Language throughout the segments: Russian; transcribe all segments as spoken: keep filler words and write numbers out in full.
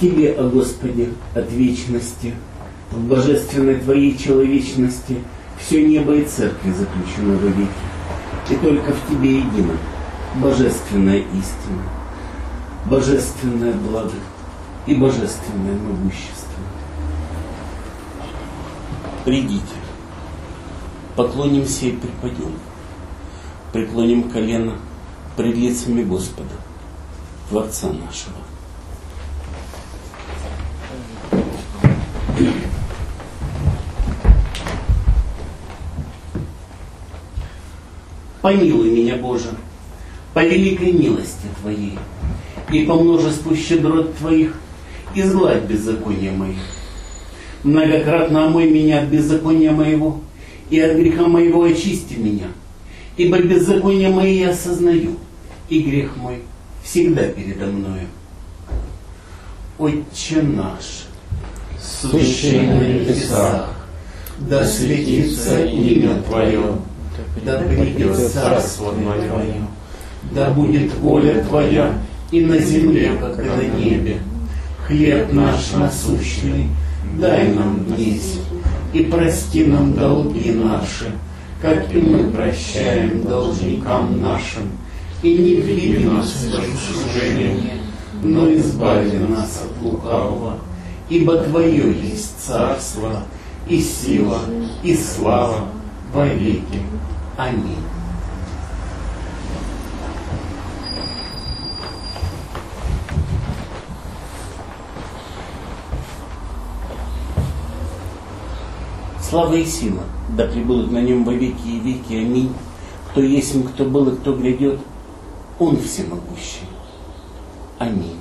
Тебе, о Господи, от вечности, в божественной Твоей человечности все небо и церкви заключено вовеки, и только в Тебе едино божественная истина, божественное благо и божественное могущество. Придите, поклонимся и припадем, преклоним колено пред лицами Господа, Творца нашего. Помилуй меня, Боже, по великой милости Твоей и по множеству щедрот Твоих изгладь беззакония моих. Многократно омой меня от беззакония моего, и от греха моего очисти меня, ибо беззаконие мои я осознаю, и грех мой всегда передо мною. Отче наш, сущий на небесах, да светится имя Твое, да придет царство Твое, да будет воля Твоя и на земле, как и на небе. Хлеб наш насущный дай нам днесь, и прости нам долги наши, как и мы прощаем должникам нашим, и не введи нас в искушение, но избави нас от лукавого, ибо Твое есть царство, и сила, и слава во веки. Аминь. Слава и сила, да пребудут на нем во веки и веки. Аминь. Кто есть, кто был и кто грядет, Он всемогущий. Аминь.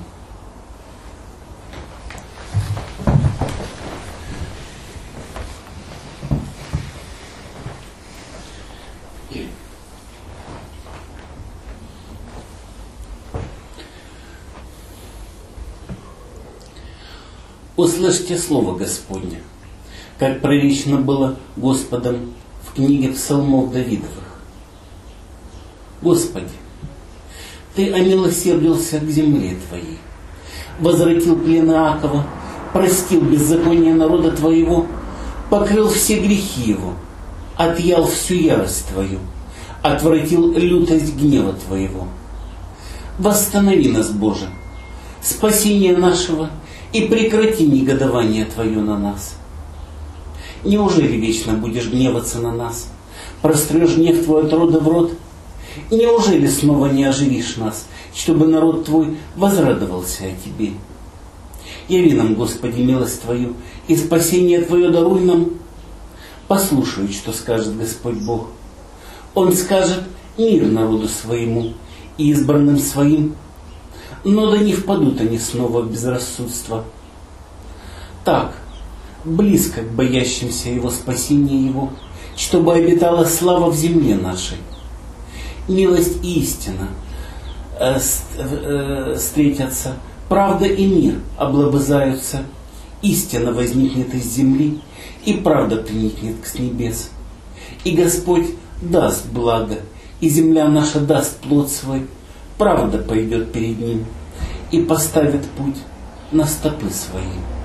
Услышьте слово Господне, как пророчено было Господом в книге псалмов Давидовых. Господи, Ты омилосердился к земле Твоей, возвратил плен Иакова, простил беззаконие народа Твоего, покрыл все грехи его, отъял всю ярость Твою, отвратил лютость гнева Твоего. Восстанови нас, Боже, спасение нашего, и прекрати негодование Твое на нас. Неужели вечно будешь гневаться на нас, прострешь гнев Твой от рода в род? Неужели снова не оживишь нас, чтобы народ Твой возрадовался о Тебе? Яви нам, Господи, милость Твою, и спасение Твое даруй нам. Послушай, что скажет Господь Бог. Он скажет мир народу своему и избранным своим, но да не впадут они снова в безрассудство. Так, близко к боящимся Его спасения Его, чтобы обитала слава в земле нашей. Милость и истина э, э, встретятся, правда и мир облобызаются, истина возникнет из земли, и правда приникнет с небес. И Господь даст благо, и земля наша даст плод свой, правда пойдет перед Ним и поставит путь на стопы свои.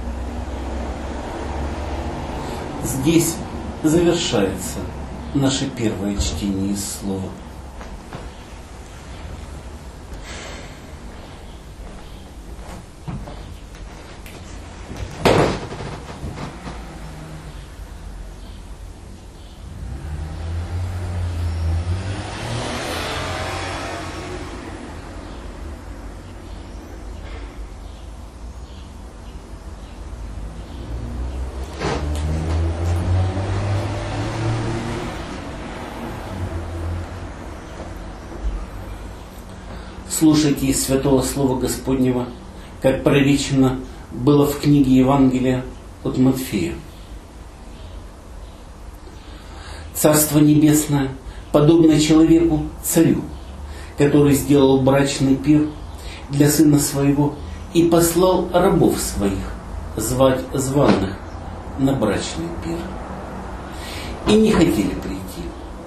Здесь завершается наше первое чтение из Слова. Слушайте из Святого Слова Господнего, как пророчено было в книге Евангелия от Матфея. Царство Небесное подобно человеку, царю, который сделал брачный пир для сына своего и послал рабов своих звать званых на брачный пир. И не хотели прийти.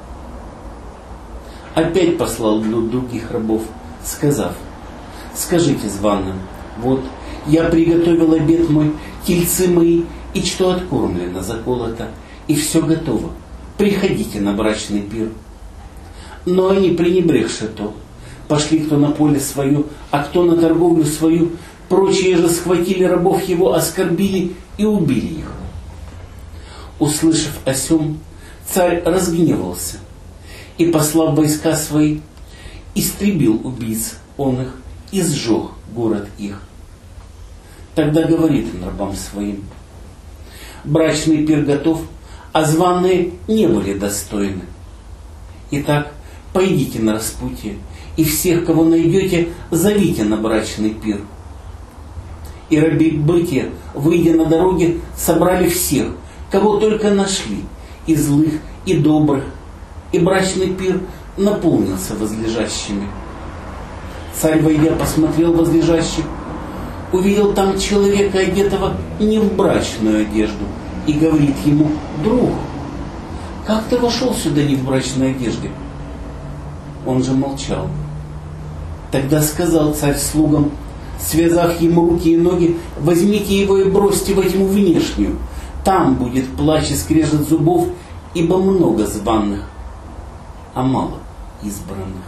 Опять послал других рабов, сказав: скажите званым: вот, Я приготовил обед мой, тельцы мои, и что откормлено, заколото, и все готово. Приходите на брачный пир. Но они, пренебрегши то, пошли кто на поле свое, а кто на торговлю свою. Прочие же схватили рабов его, оскорбили и убили их. Услышав о сем, царь разгневался и, послав войска свои, истребил убийц он их и сжег город их. Тогда говорит он рабам своим: брачный пир готов, а званые не были достойны. Итак, пойдите на распутье, и всех, кого найдете, зовите на брачный пир. И раби бытия, выйдя на дороге, собрали всех, кого только нашли, и злых, и добрых, и брачный пир наполнился возлежащими. Царь, войдя, посмотрел возлежащих, увидел там человека, одетого не в брачную одежду, и говорит ему: друг, как ты вошел сюда не в брачной одежде? Он же молчал. Тогда сказал царь слугам, связав ему руки и ноги: возьмите его и бросьте во тьму внешнюю. Там будет плач и скрежет зубов, ибо много званых, а мало избранных.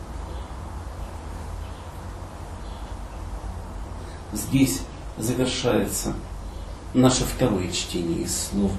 Здесь завершается наше второе чтение из слов.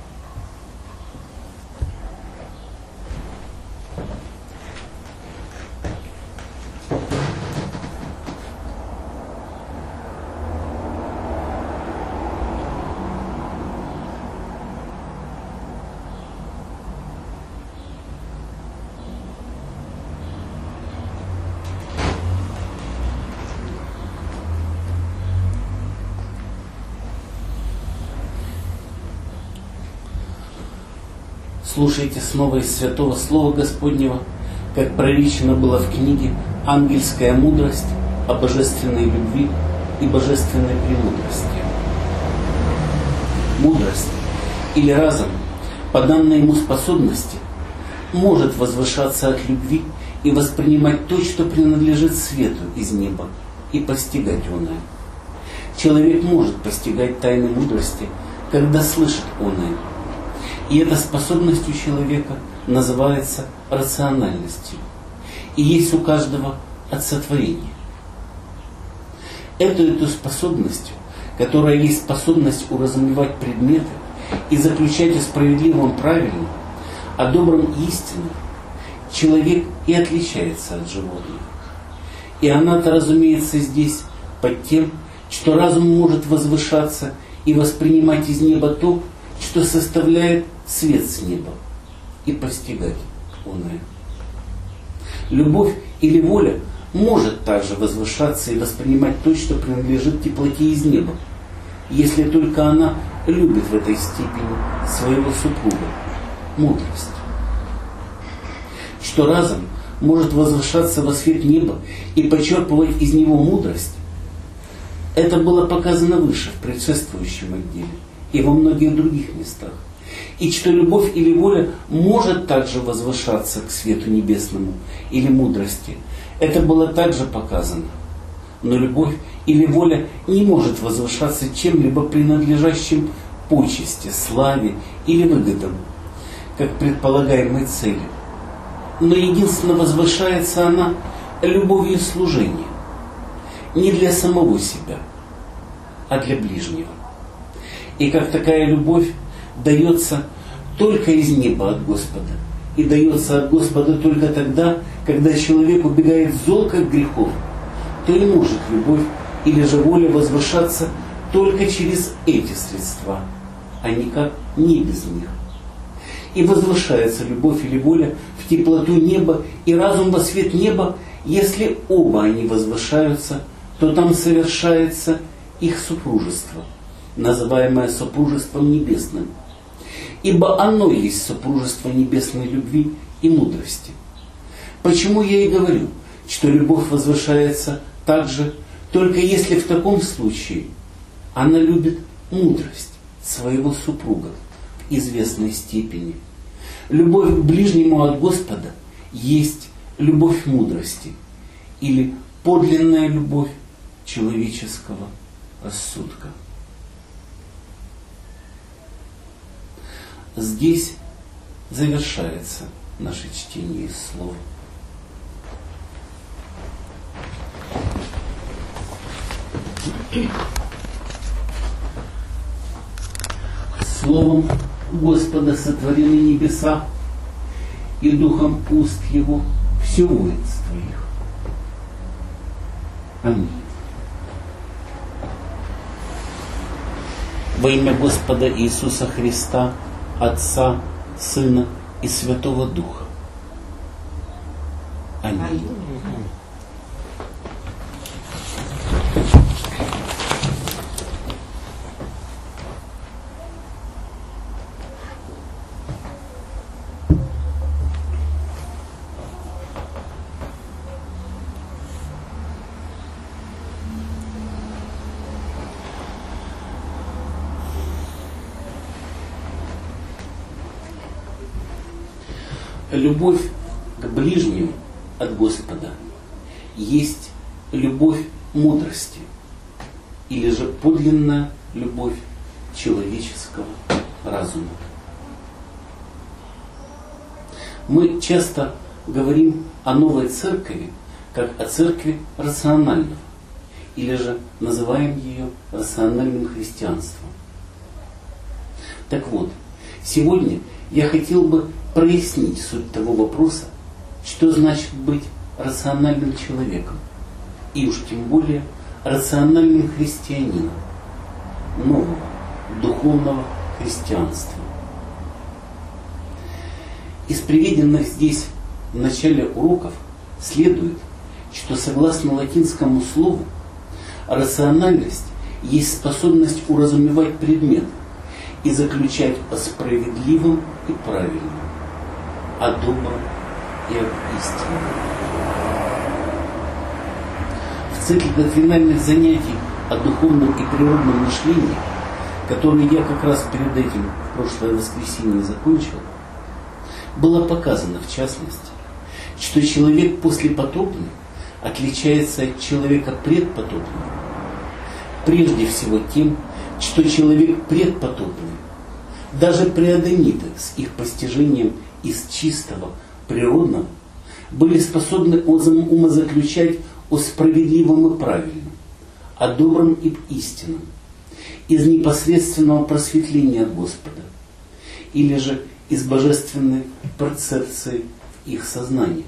Слушайте снова из Святого Слова Господнего, как проречено было в книге «Ангельская мудрость о божественной любви и божественной премудрости». Мудрость или разум, по данной ему способности, может возвышаться от любви и воспринимать то, что принадлежит свету из неба, и постигать оное. Человек может постигать тайны мудрости, когда слышит оное. И эта способность у человека называется рациональностью. И есть у каждого от сотворения. Эту, эту способностью, которая есть способность уразумевать предметы и заключать о справедливом правильном, о добром истинном, человек и отличается от животных. И она-то, разумеется, здесь под тем, что разум может возвышаться и воспринимать из неба то, что составляет свет с неба, и постигать оное. Любовь или воля может также возвышаться и воспринимать то, что принадлежит теплоте из неба, если только она любит в этой степени своего супруга, мудрость. Что разум может возвышаться во свет неба и почерпывать из него мудрость, это было показано выше в предшествующем отделе и во многих других местах. И что любовь или воля может также возвышаться к свету небесному или мудрости, это было также показано. Но любовь или воля не может возвышаться чем-либо принадлежащим почести, славе или выгодам, как предполагаемой цели. Но единственно возвышается она любовью служения, не для самого себя, а для ближнего. И как такая любовь дается только из неба от Господа, и дается от Господа только тогда, когда человек убегает зол как грехов, то и может любовь или же воля возвышаться только через эти средства, а никак не без них. И возвышается любовь или воля в теплоту неба и разум во свет неба, если оба они возвышаются, то там совершается их супружество, называемое супружеством небесным. Ибо оно есть супружество небесной любви и мудрости. Почему я и говорю, что любовь возвышается также, только если в таком случае она любит мудрость своего супруга в известной степени. Любовь к ближнему от Господа есть любовь мудрости или подлинная любовь человеческого рассудка. Здесь завершается наше чтение из слов. Словом Господа сотворены небеса, и духом уст Его все воинств Твоих. Аминь. Во имя Господа Иисуса Христа, Отца, Сына и Святого Духа. Аминь. Любовь к ближнему от Господа есть любовь мудрости, или же подлинная любовь человеческого разума. Мы часто говорим о новой церкви как о церкви рационального, или же называем ее рациональным христианством. Так вот, сегодня я хотел бы прояснить суть того вопроса, что значит быть рациональным человеком, и уж тем более рациональным христианином нового духовного христианства. Из приведенных здесь в начале уроков следует, что согласно латинскому слову, рациональность есть способность уразумевать предмет и заключать о справедливом и правильном, о добром и об истинном. В цикле доктринальных занятий о духовном и природном мышлении, которые я как раз перед этим в прошлое воскресенье закончил, было показано в частности, что человек послепотопный отличается от человека предпотопного прежде всего тем, что человек предпотопный, даже преадониты с их постижением из чистого, природного, были способны умозаключать о справедливом и правильном, о добром и истинном, из непосредственного просветления от Господа, или же из божественной перцепции в их сознании.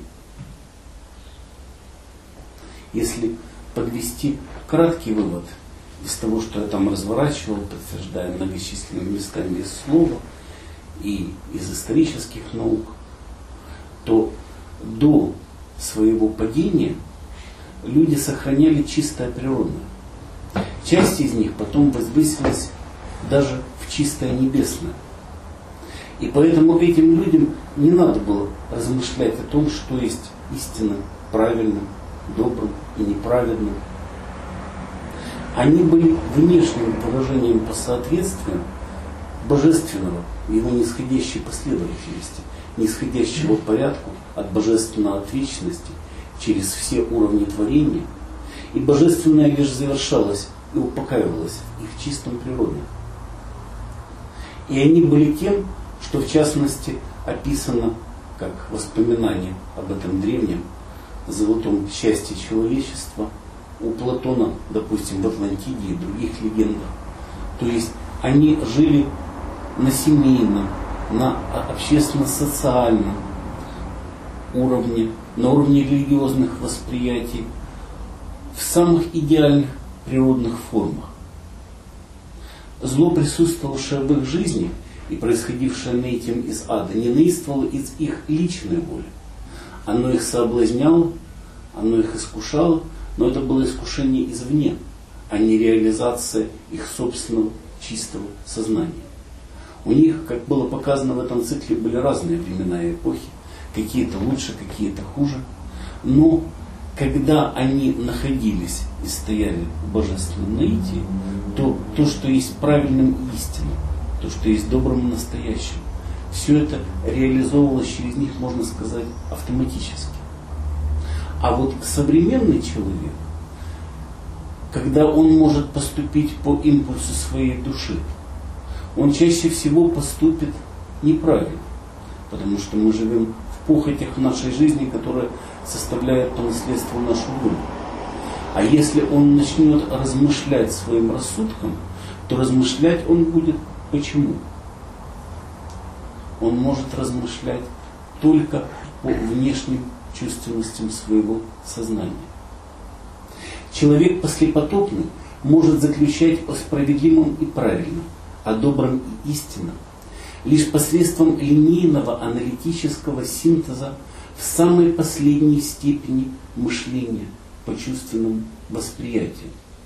Если подвести краткий вывод из того, что я там разворачивал, подтверждая многочисленными местами из слова и из исторических наук, то до своего падения люди сохраняли чистое природное. Часть из них потом возвысилась даже в чистое небесное. И поэтому этим людям не надо было размышлять о том, что есть истинно, правильным, добрым и неправедным. Они были внешним выражением по соответствию божественного в его нисходящей последовательности, нисходящего порядку от божественного от вечности через все уровни творения, и божественное лишь завершалось и упокаивалось в их чистом природе. И они были тем, что в частности описано как воспоминание об этом древнем золотом счастье человечества у Платона, допустим, в Атлантиде и других легендах. То есть они жили на семейном, на общественно-социальном уровне, на уровне религиозных восприятий, в самых идеальных природных формах. Зло, присутствовавшее в их жизни и происходившее наитием из ада, не наистовало из их личной воли. Оно их соблазняло, оно их искушало, но это было искушение извне, а не реализация их собственного чистого сознания. У них, как было показано в этом цикле, были разные времена и эпохи, какие-то лучше, какие-то хуже. Но когда они находились и стояли в божественном наитии, то то, что есть правильным и истинным, то, что есть добрым и настоящим, все это реализовывалось через них, можно сказать, автоматически. А вот современный человек когда он может поступить по импульсу своей души, он чаще всего поступит неправильно, потому что мы живем в похотях нашей жизни, которые составляют по наследству нашу волю. А если он начнет размышлять своим рассудком, то размышлять он будет почему? Он может размышлять только по внешним чувственностям своего сознания. Человек послепотопный может заключать о справедливом и правильном, о добром и истинном лишь посредством линейного аналитического синтеза в самой последней степени мышления по чувственному восприятию.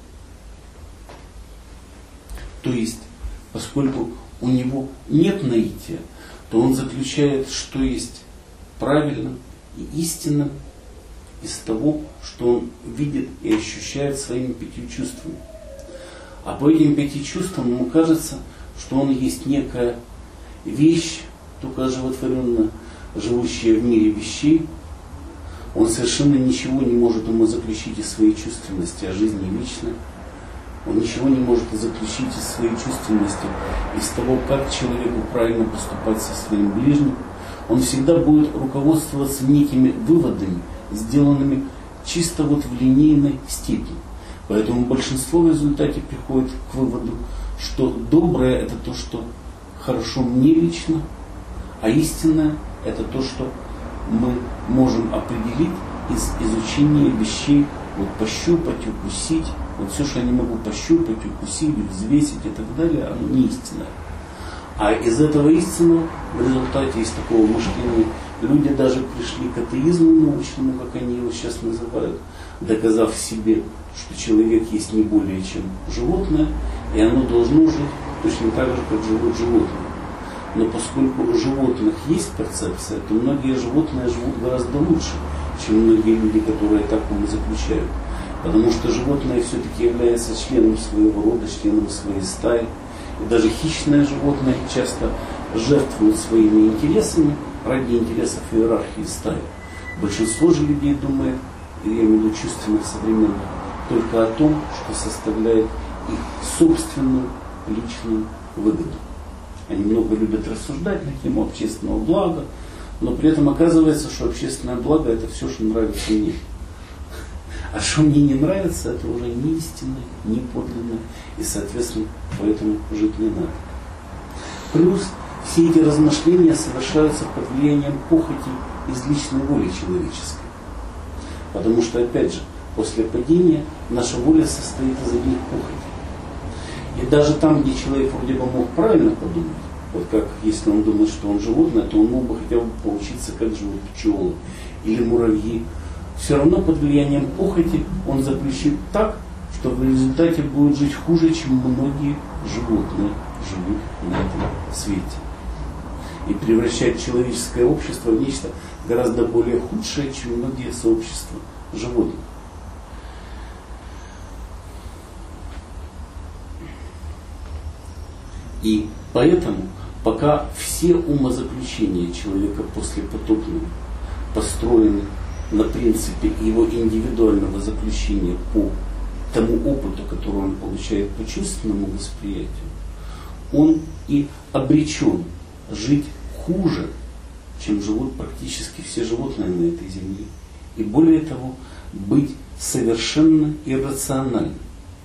То есть, поскольку у него нет наития, то он заключает, что есть правильно и истинно из того, что он видит и ощущает своими пятью чувствами. А по этим пяти чувствам ему кажется, что он есть некая вещь, только оживотворенно живущая в мире вещей. Он совершенно ничего не может умозаключить из своей чувственности о жизни вечной. Он ничего не может заключить из своей чувственности, из того, как человеку правильно поступать со своим ближним. Он всегда будет руководствоваться некими выводами, сделанными чисто вот в линейной степени. Поэтому большинство в результате приходит к выводу, что доброе это то, что хорошо мне лично, а истинное это то, что мы можем определить из изучения вещей, вот пощупать, укусить. Вот все, что я не могу пощупать, укусить, взвесить и так далее, оно не истинное. А из этого истинного в результате из такого мышления люди даже пришли к атеизму научному, как они его сейчас называют, доказав себе, что человек есть не более чем животное, и оно должно жить точно так же, как живут животные. Но поскольку у животных есть перцепция, то многие животные живут гораздо лучше, чем многие люди, которые так умозаключают. Потому что животное все-таки является членом своего рода, членом своей стаи. И даже хищные животные часто жертвуют своими интересами ради интересов иерархии стаи. Большинство же людей думает, и я имею в виду чувственных современных, только о том, что составляет их собственную личную выгоду. Они много любят рассуждать на тему общественного блага, но при этом оказывается, что общественное благо это все, что нравится мне. А что мне не нравится, это уже не истинное, не подлинное, и, соответственно, поэтому жить не надо. Плюс все эти размышления совершаются под влиянием похоти из личной воли человеческой. Потому что, опять же, после падения наша воля состоит из одних похотей. И даже там, где человек вроде бы мог правильно подумать, вот как если он думает, что он животное, то он мог бы хотя бы поучиться, как живут пчелы или муравьи. Все равно под влиянием похоти он заключит так, что в результате будет жить хуже, чем многие животные живут на этом свете. И превращать человеческое общество в нечто гораздо более худшее, чем многие сообщества животных. И поэтому, пока все умозаключения человека послепотопного построены на принципе его индивидуального заключения по тому опыту, который он получает по чувственному восприятию, он и обречен жить хуже, чем живут практически все животные на этой земле. И более того, быть совершенно иррациональным.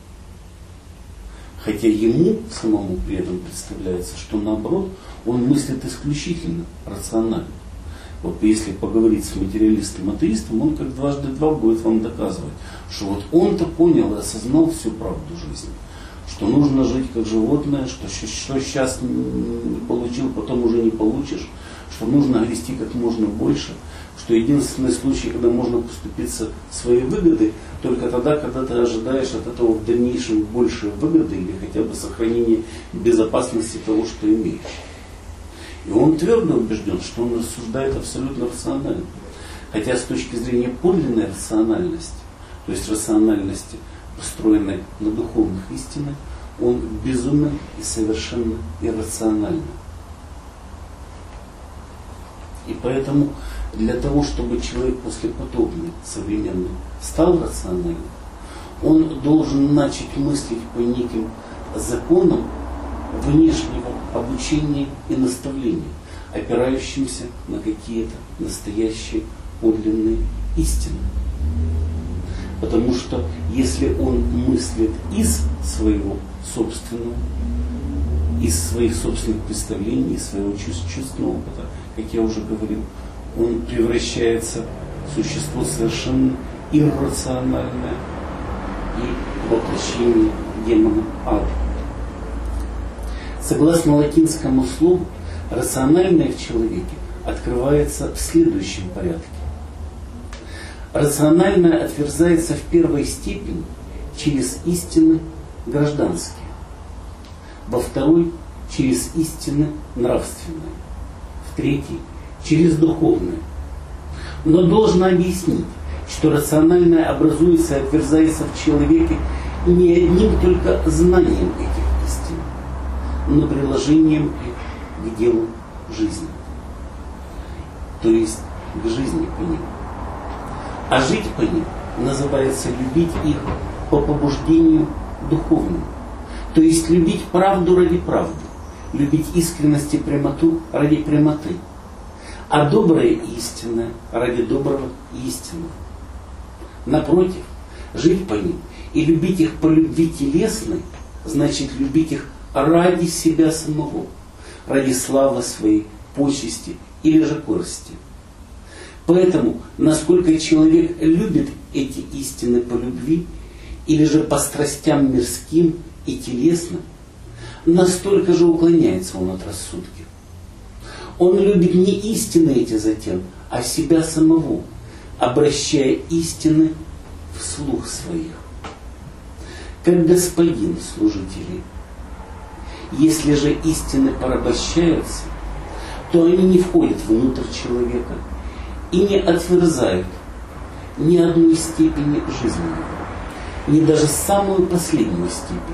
Хотя ему самому при этом представляется, что наоборот, он мыслит исключительно рационально. Вот если поговорить с материалистом-атеистом, он как дважды два будет вам доказывать, что вот он-то понял и осознал всю правду жизни. Что нужно жить как животное, что, что сейчас не получил, потом уже не получишь, что нужно грести как можно больше, что единственный случай, когда можно поступиться своей выгодой, только тогда, когда ты ожидаешь от этого в дальнейшем большей выгоды или хотя бы сохранения безопасности того, что имеешь. И он твердо убежден, что он рассуждает абсолютно рационально. Хотя с точки зрения подлинной рациональности, то есть рациональности, построенной на духовных истинах, он безумен и совершенно иррационален. И поэтому для того, чтобы человек послепотопный, современный, стал рациональным, он должен начать мыслить по неким законам внешнего обучения и наставления, опирающимся на какие-то настоящие подлинные истины. Потому что если он мыслит из своего собственного, из своих собственных представлений, из своего чувственного опыта, как я уже говорил, он превращается в существо совершенно иррациональное и воплощение демона ада. Согласно латинскому слову, рациональное в человеке открывается в следующем порядке. Рациональное отверзается в первой степени через истины гражданские, во второй через истины нравственные, в третьей через духовные. Но должно объяснить, что рациональное образуется и отверзается в человеке не одним только знанием этих истин, но приложением их к делу жизни, то есть к жизни по ним. А жить по ним называется любить их по побуждению духовному, то есть любить правду ради правды, любить искренность и прямоту ради прямоты, а доброе и истинное ради доброго и истинного. Напротив, жить по ним и любить их по любви телесной, значит любить их ради себя самого, ради славы своей, почести или же корысти. Поэтому, насколько человек любит эти истины по любви или же по страстям мирским и телесным, настолько же уклоняется он от рассудки. Он любит не истины эти затем, а себя самого, обращая истины в слух своих. Как господин служителей. Если же истины порабощаются, то они не входят внутрь человека и не отверзают ни одной степени жизни его, ни даже самую последнюю степень,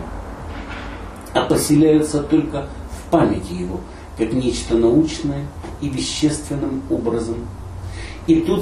а поселяются только в памяти его, как нечто научное и вещественным образом. И тут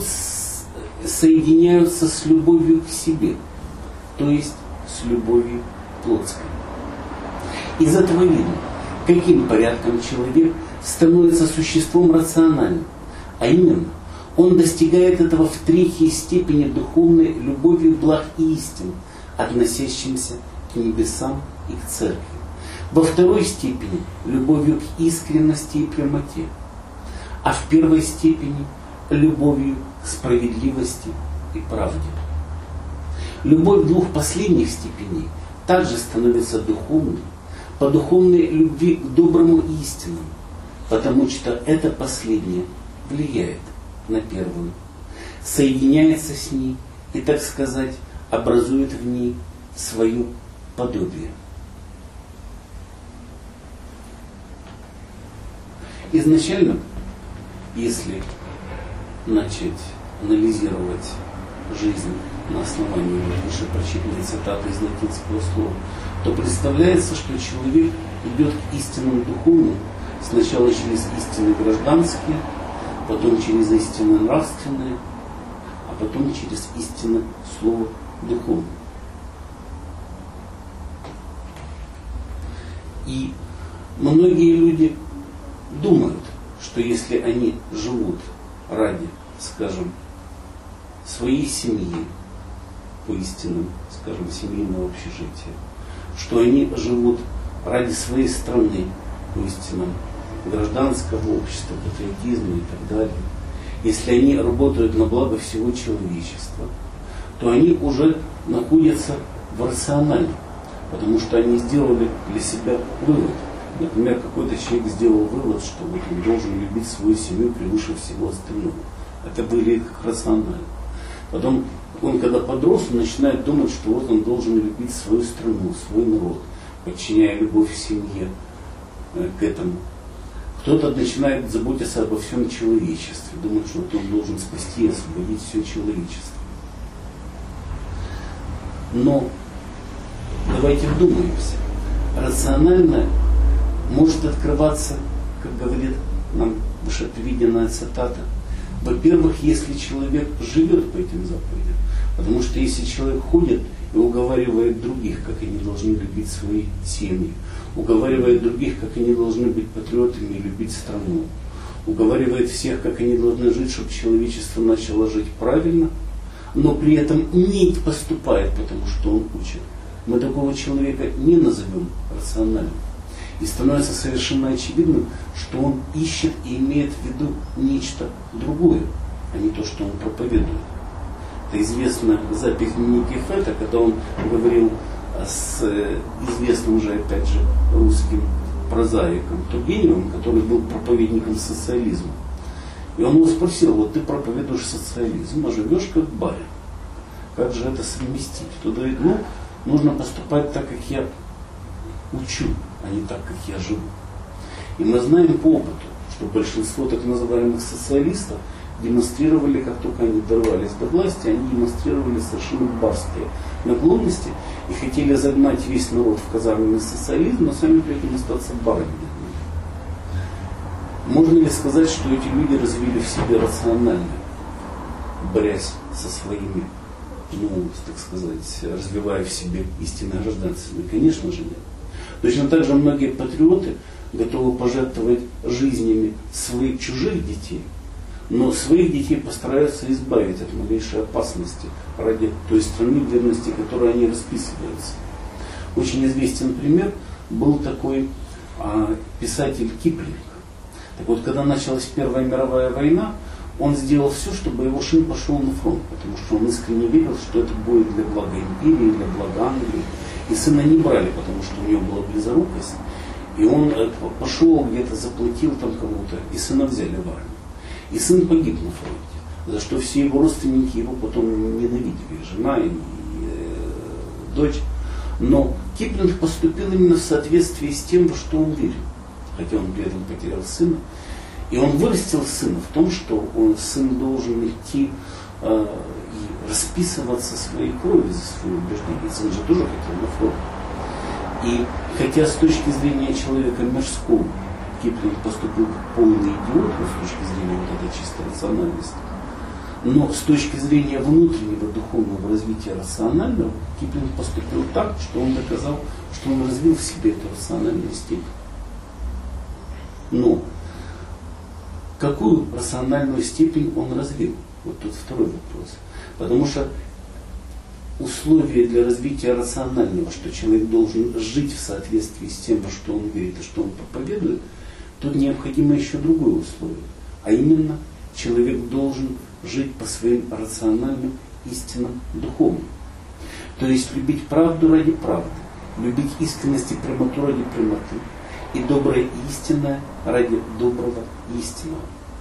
соединяются с любовью к себе, то есть с любовью плотской. Из этого видно, каким порядком человек становится существом рациональным, а именно, он достигает этого в третьей степени духовной любовью благ и истин, относящимся к небесам и к церкви. Во второй степени любовью к искренности и прямоте, а в первой степени любовью к справедливости и правде. Любовь двух последних степеней также становится духовной, по духовной любви к доброму и истинному, потому что это последнее влияет на первую, соединяется с ней и, так сказать, образует в ней свое подобие. Изначально, если начать анализировать жизнь на основании выше прочитанной цитаты из латинского слова, то представляется, что человек идет к истинным духовным сначала через истины гражданские, потом через истины нравственные, а потом через истины слова духовное. И многие люди думают, что если они живут ради, скажем, своей семьи, по истинам, скажем, семейного общежития, что они живут ради своей страны, по истинам гражданского общества, патриотизма и так далее, если они работают на благо всего человечества, то они уже находятся в рациональном, потому что они сделали для себя вывод. Например, какой-то человек сделал вывод, что вот он должен любить свою семью превыше всего остального. Это были как рационально. Потом он, когда подрос, он начинает думать, что вот он должен любить свою страну, свой народ, подчиняя любовь в семье э, к этому. Кто-то начинает заботиться обо всем человечестве, думает, что вот он должен спасти и освободить все человечество. Но давайте вдумаемся. Рационально может открываться, как говорит нам вышеприведенная цитата, Во-первых, если человек живет по этим заповедям. Потому что если человек ходит и уговаривает других, как они должны любить свои семьи, уговаривает других, как они должны быть патриотами и любить страну, уговаривает всех, как они должны жить, чтобы человечество начало жить правильно, но при этом не поступает, потому что он учит, мы такого человека не назовем рациональным. И становится совершенно очевидным, что он ищет и имеет в виду нечто другое, а не то, что он проповедует. Это известная запись в дневнике Фета, когда он говорил с известным же, опять же, русским прозаиком Тургеневым, который был проповедником социализма. И он его спросил: вот ты проповедуешь социализм, а живешь как барин. Как же это совместить? Тот говорит: ну, нужно поступать так, как я учу, а не так, как я живу. И мы знаем по опыту, что большинство так называемых социалистов демонстрировали, как только они дорвались до власти, они демонстрировали совершенно барские наклонности и хотели загнать весь народ в казарменный социализм, но сами при этом остаться барами. Можно ли сказать, что эти люди развили в себе рационально, борясь со своими, ну, так сказать, развивая в себе истинное гражданство? Конечно же нет. Точно так же многие патриоты готовы пожертвовать жизнями своих чужих детей, но своих детей постараются избавить от малейшей опасности ради той страны, в верности которой они расписываются. Очень известен пример был такой а, писатель Киплинг. Так вот, когда началась Первая мировая война, он сделал все, чтобы его сын пошел на фронт, потому что он искренне верил, что это будет для блага империи, для блага Англии. И сына не брали, потому что у него была близорукость. И он пошел где-то, заплатил там кому-то, и сына взяли в армию. И сын погиб на фронте, за что все его родственники его потом ненавидели, жена и, и э, дочь. Но Киплинг поступил именно в соответствии с тем, во что он верил, хотя он при этом потерял сына. И он вырастил сына в том, что он, сын должен идти э, и расписываться своей кровью за свои убеждения. Сын же тоже хотел на фронт. И хотя с точки зрения человека мирского Киплинг поступил как полный идиот, но с точки зрения вот этой чистой рациональности, но с точки зрения внутреннего духовного развития рационального, Киплинг поступил так, что он доказал, что он развил в себе эту рациональную степень. Но какую рациональную степень он развил? Вот тут второй вопрос. Потому что условия для развития рационального, что человек должен жить в соответствии с тем, во что он верит и что он проповедует, тут необходимо еще другое условие. А именно, человек должен жить по своим рациональным истинам духовным. То есть любить правду ради правды, любить искренность и прямоту ради прямоты, и доброе и истинное ради доброго и истинного.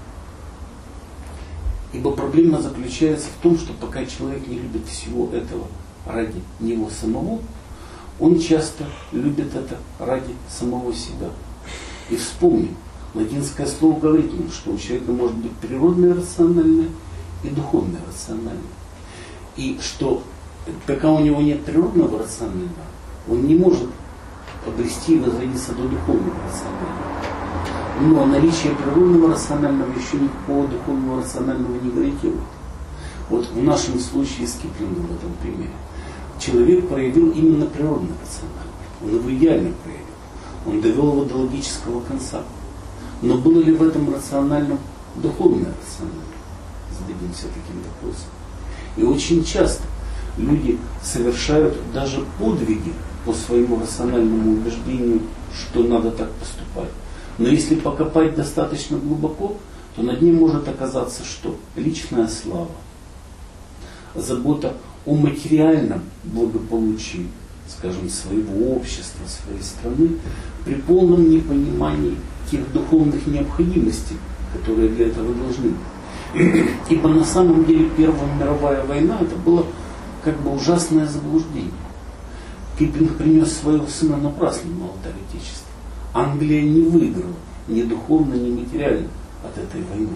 Ибо проблема заключается в том, что пока человек не любит всего этого ради него самого, он часто любит это ради самого себя. И вспомни, латинское слово говорит нам, что у человека может быть природное рациональное и духовное рациональное. И что пока у него нет природного рационального, он не может обрести и возродиться до духовного рационального. Но наличие природного рационального еще никакого духовного рационального не гарантирует. Вот в нашем случае с Киплингом в этом примере человек проявил именно природное рациональное. Он его идеально проявил. Он довел его до логического конца. Но было ли в этом рациональном духовное рациональное? Зададимся таким вопросом. И очень часто люди совершают даже подвиги по своему рациональному убеждению, что надо так поступать. Но если покопать достаточно глубоко, то на дне может оказаться что? Личная слава, забота о материальном благополучии, скажем, своего общества, своей страны, при полном непонимании тех духовных необходимостей, которые для этого должны быть. Ибо на самом деле Первая мировая война это было как бы ужасное заблуждение. Киплинг принес своего сына напрасно на алтарь Отечества. Англия не выиграла ни духовно, ни материально от этой войны.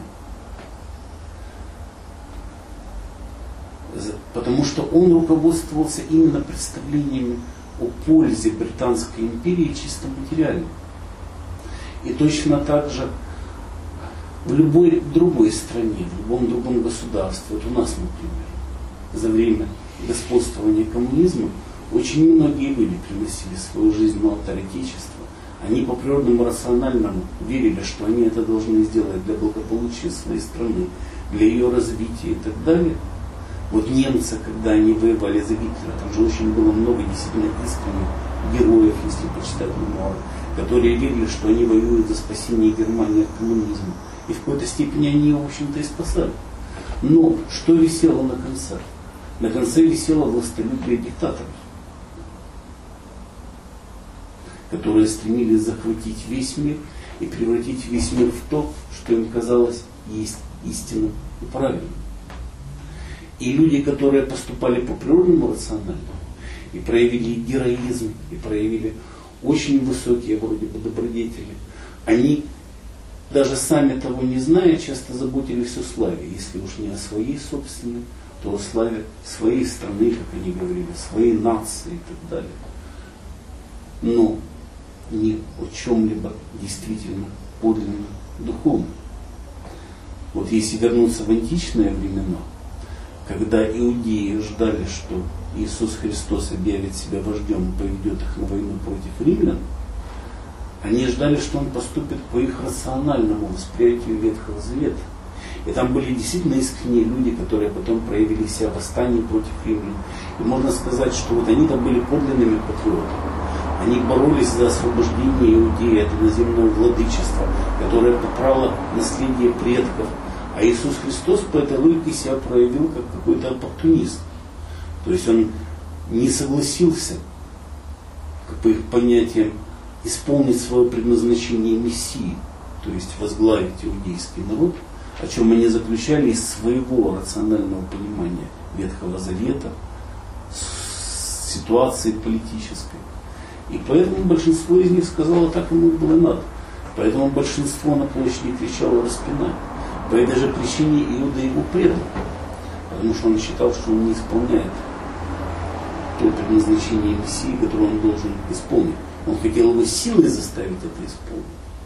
Потому что он руководствовался именно представлениями о пользе Британской империи чисто материально. И точно так же В любой другой стране, в любом другом государстве, вот у нас, например, за время господствования коммунизма очень многие люди приносили свою жизнь на алтарь Отечества. Они по природному рациональному верили, что они это должны сделать для благополучия своей страны, для ее развития и так далее. Вот немцы, когда они воевали за Гитлера, там же очень было много действительно искренних героев, если почитать мемуары, которые верили, что они воюют за спасение Германии от коммунизма. И в какой-то степени они его, в общем-то, и спасали. Но что висело на конце? На конце висело властолюбие диктаторов, которые стремились захватить весь мир и превратить весь мир в то, что им казалось есть истинным и правильным. И люди, которые поступали по природному рациональному и проявили героизм, и проявили очень высокие вроде бы добродетели, они, даже сами того не зная, часто заботились о славе, если уж не о своей собственной, то о славе своей страны, как они говорили, своей нации и так далее. Но не о чем-либо действительно подлинно духовном. Вот если вернуться в античные времена, когда иудеи ждали, что Иисус Христос объявит себя вождем и поведет их на войну против римлян, они ждали, что Он поступит по их рациональному восприятию Ветхого Завета. И там были действительно искренние люди, которые потом проявили себя в восстании против римлян. И можно сказать, что вот они там были подлинными патриотами. Они боролись за освобождение Иудеи от иноземного владычества, которое попрало наследие предков. А Иисус Христос по этой логике себя проявил как какой-то оппортунист. То есть Он не согласился, как по их понятиям, исполнить свое предназначение Мессии, то есть возглавить иудейский народ, о чем они заключали из своего рационального понимания Ветхого Завета, ситуации политической. И поэтому большинство из них сказало, так ему было надо. Поэтому большинство на площади кричало «распинай». По этой же причине Иуда его предал, потому что он считал, что он не исполняет то предназначение Мессии, которое он должен исполнить. Он хотел его силой заставить это исполнить.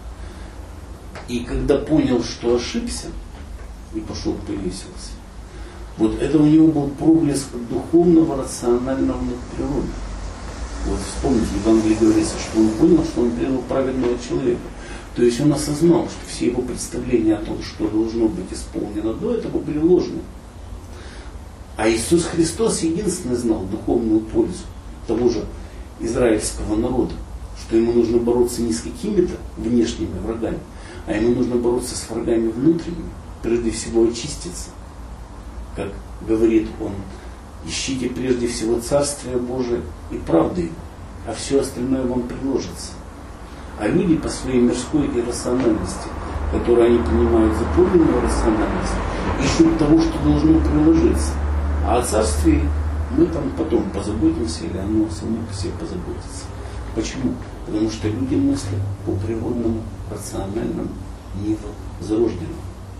И когда понял, что ошибся, и пошел повесился, вот это у него был проблеск духовного, рационального над природой. Вот вспомните, в Евангелии говорится, что он понял, что он предал праведного человека. То есть он осознал, что все его представления о том, что должно быть исполнено до этого, были ложны. А Иисус Христос единственный знал духовную пользу того же израильского народа, что ему нужно бороться не с какими-то внешними врагами, а ему нужно бороться с врагами внутренними, прежде всего очиститься. Как говорит он, ищите прежде всего Царствие Божие и правды Его, а все остальное вам приложится. А люди по своей мирской иррациональности, которую они принимают за подлинную рациональность, ищут того, что должно приложиться. А о царстве мы там потом позаботимся, или оно само по себе позаботится. Почему? Потому что люди мыслят по природному, рациональному, невозрожденному.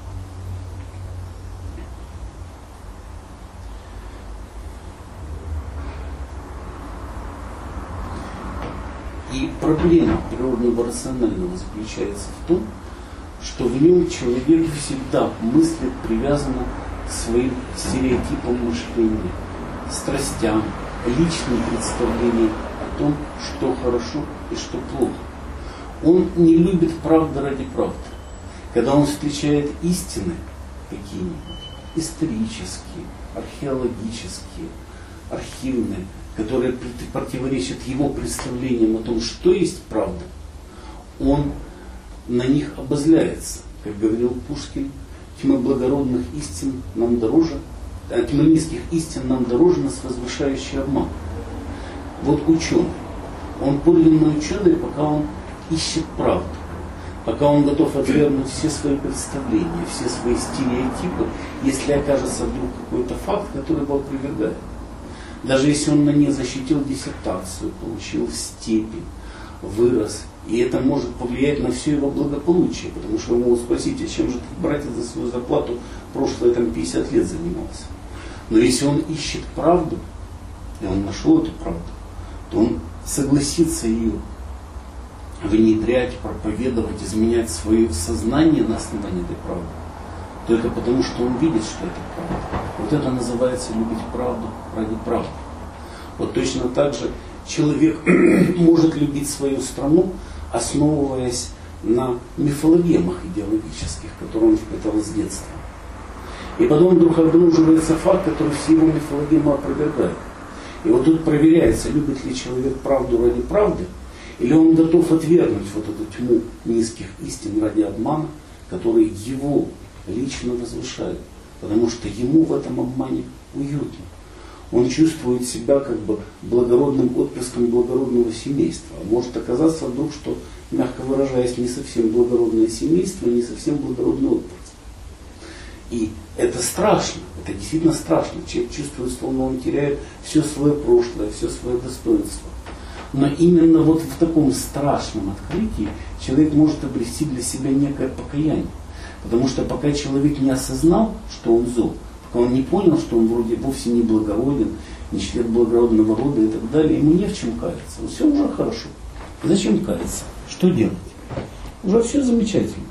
И проблема природного рационального заключается в том, что в нем человек всегда мыслит привязанно к своим стереотипам мышления, страстям, личным представлениям о том, что хорошо и что плохо. Он не любит правды ради правды. Когда он встречает истины какие-нибудь, исторические, археологические, архивные, которые противоречат его представлениям о том, что есть правда, он на них обозляется. Как говорил Пушкин, тьмы благородных истин нам дороже, а тьмы низких истин нам дороже нас возвышающий обман. Вот ученый. Он подлинный ученый, пока он ищет правду, пока он готов отвергнуть все свои представления, все свои стереотипы, если окажется вдруг какой-то факт, который его опровергает. Даже если он на ней защитил диссертацию, получил степень, вырос, и это может повлиять на все его благополучие, потому что вы могут спросить, а чем же ты, братец, за свою зарплату прошлые там пятьдесят лет занимался? Но если он ищет правду, и он нашел эту правду, то он согласится ее внедрять, проповедовать, изменять свое сознание на основании этой правды, только потому, что он видит, что это правда. Вот это называется любить правду ради правды. Вот точно так же человек может любить свою страну, основываясь на мифологемах идеологических, которые он впитал с детства. И потом вдруг обнаруживается факт, который все его мифологемы опровергают. И вот тут проверяется, любит ли человек правду ради правды, или он готов отвергнуть вот эту тьму низких истин ради обмана, которые его лично возвышают, потому что ему в этом обмане уютно. Он чувствует себя как бы благородным отпрыском благородного семейства. А может оказаться вдруг, что, мягко выражаясь, не совсем благородное семейство, не совсем благородный отпрыск. И это страшно, это действительно страшно. Человек чувствует, что он теряет все свое прошлое, все свое достоинство. Но именно вот в таком страшном открытии человек может обрести для себя некое покаяние. Потому что пока человек не осознал, что он зол, пока он не понял, что он вроде вовсе не благороден, не член благородного рода и так далее, ему не в чем каяться. Все уже хорошо. Зачем каяться? Что делать? Уже все замечательно.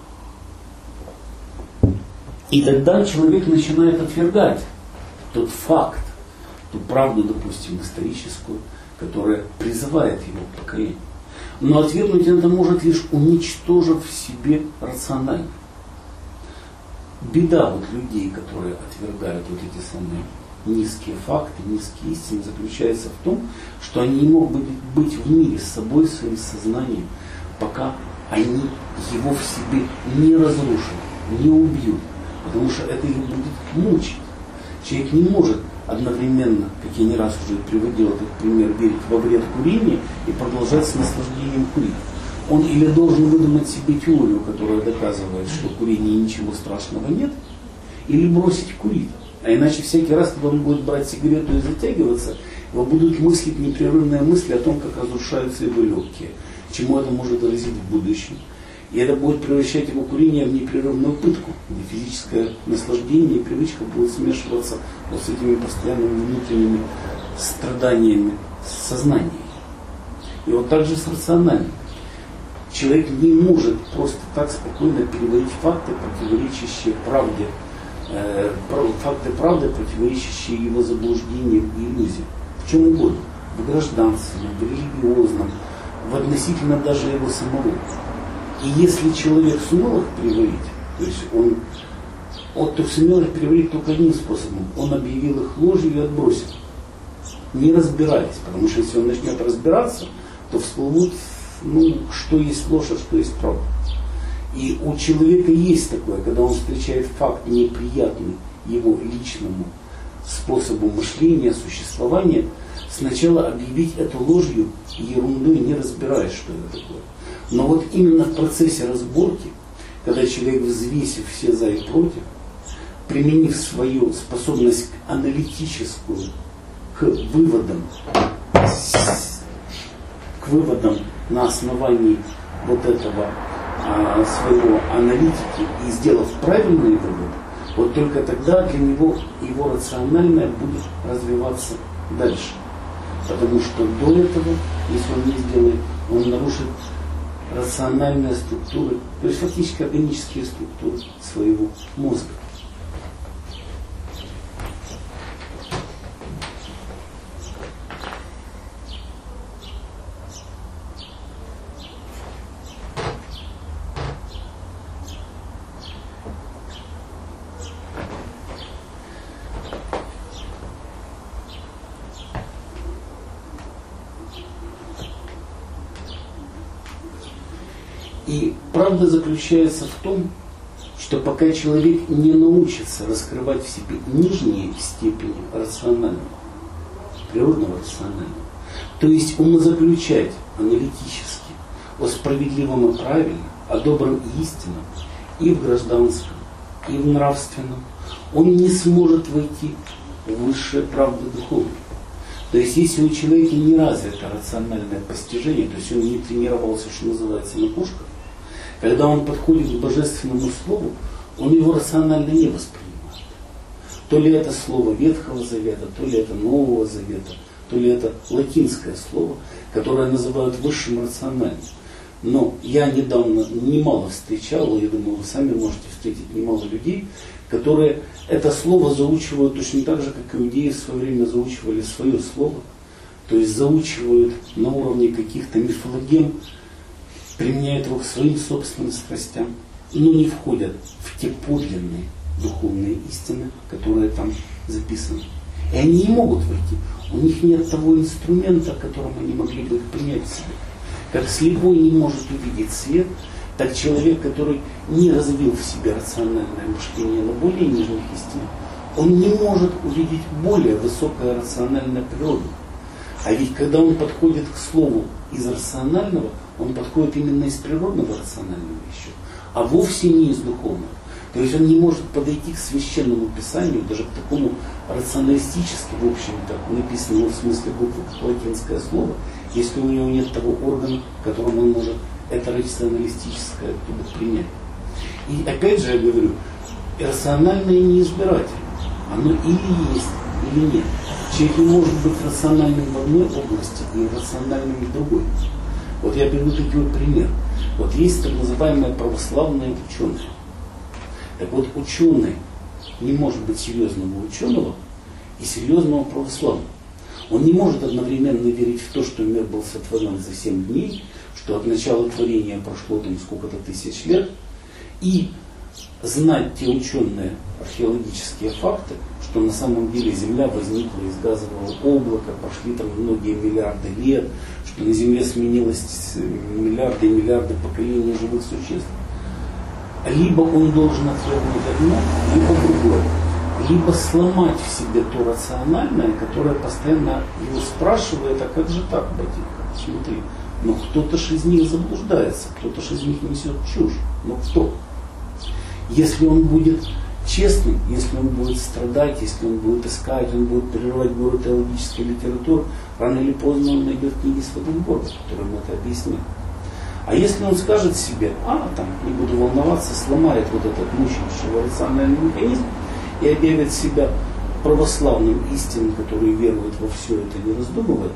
И тогда человек начинает отвергать тот факт, ту правду, допустим, историческую, которая призывает его к покаянию. Но отвергнуть это может лишь уничтожив в себе рационально. Беда вот людей, которые отвергают вот эти самые низкие факты, низкие истины, заключается в том, что они не могут быть в мире с собой, своим сознанием, пока они его в себе не разрушат, не убьют. Потому что это их будет мучить. Человек не может одновременно, как я не раз уже приводил этот пример, верить во вред курения и продолжать с наслаждением курить. Он или должен выдумать себе теорию, которая доказывает, что курения ничего страшного нет, или бросить курить. А иначе всякий раз, когда он будет брать сигарету и затягиваться, его будут мыслить непрерывные мысли о том, как разрушаются его легкие, чему это может грозить в будущем. И это будет превращать его курение в непрерывную пытку, где физическое наслаждение и привычка будут смешиваться вот с этими постоянными внутренними страданиями сознания. И вот так же с рациональным. Человек не может просто так спокойно переводить факты, противоречащие правде, э, факты правды, противоречащие его заблуждениям и иллюзиям. В чем угодно. В гражданственном, в религиозном, в относительно даже его самого. И если человек сумел их переварить, то есть он, он то сумел их переварить только одним способом, он объявил их ложью и отбросил, не разбираясь, потому что если он начнет разбираться, то всплывут, ну, что есть ложь, а что есть правда. И у человека есть такое, когда он встречает факт неприятный его личному способу мышления, существования, сначала объявить эту ложью и ерундой, не разбираясь, что это такое. Но вот именно в процессе разборки, когда человек, взвесив все за и против, применив свою способность аналитическую к выводам, к выводам на основании вот этого а, своего аналитики и сделав правильные выводы, вот только тогда для него его рациональное будет развиваться дальше. Потому что до этого, если он не сделает, он нарушит рациональные структуры, то есть фактически органические структуры своего мозга. И правда заключается в том, что пока человек не научится раскрывать в себе нижние степени рационального, природного рационального, то есть умозаключать аналитически о справедливом и правильном, о добром и истинном, и в гражданском, и в нравственном, он не сможет войти в высшие правды духовные. То есть, если у человека не развито рациональное постижение, то есть он не тренировался, что называется, на пушках, когда он подходит к божественному слову, он его рационально не воспринимает. То ли это слово Ветхого Завета, то ли это Нового Завета, то ли это латинское слово, которое называют высшим рациональным. Но я недавно немало встречал, я думаю, вы сами можете встретить немало людей, которые это слово заучивают точно так же, как иудеи в свое время заучивали свое слово. То есть заучивают на уровне каких-то мифологем, применяют его к своим собственным страстям, но не входят в те подлинные духовные истины, которые там записаны. И они не могут войти. У них нет того инструмента, которым они могли бы их принять в себе. Как слепой не может увидеть свет, так человек, который не развил в себе рациональное мышление на более нижних истинах, он не может увидеть более высокое рациональное природу. А ведь когда он подходит к слову из рационального, он подходит именно из природного рационального еще, а вовсе не из духовного. То есть он не может подойти к священному писанию, даже к такому рационалистически, в общем-то, написанному в смысле буквы, как латинское слово, если у него нет того органа, которым он может это рационалистическое оттуда принять. И опять же я говорю, рациональное не избирательно. Оно или есть, или нет. Человек не может быть рациональным в одной области и рациональным в другой. Вот я приведу такой вот пример. Вот есть так называемые православные ученые. Так вот, ученый не может быть серьезного ученого и серьезного православного. Он не может одновременно верить в то, что мир был сотворен за семь дней, что от начала творения прошло там сколько-то тысяч лет, и знать те ученые археологические факты, что на самом деле Земля возникла из газового облака, прошли там многие миллиарды лет, что на Земле сменилось миллиарды и миллиарды поколений живых существ. Либо он должен отвергнуть одно, либо другое. Либо сломать в себе то рациональное, которое постоянно его спрашивает, а как же так, батенька, смотри, но кто-то ж из них заблуждается, кто-то ж из них несет чушь. Но кто? Если он будет честным, если он будет страдать, если он будет искать, он будет прерывать гору теологической литературы, рано или поздно он найдет книги Святого Города, которые ему это объяснят. А если он скажет себе, а, там, не буду волноваться, сломает вот этот мучающий рациональный механизм и объявит себя православным истинным, который верует во все это, не раздумывая,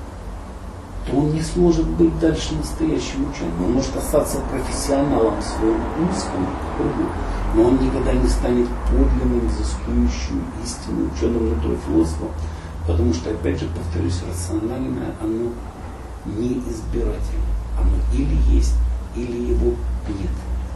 то он не сможет быть дальше настоящим ученым. Он может остаться профессионалом в своем узком кругу, но он никогда не станет подлинным, взыскующим истинным ученым натурфилософом, потому что, опять же, повторюсь, рациональное, оно неизбирательно. Оно или есть, или его нет.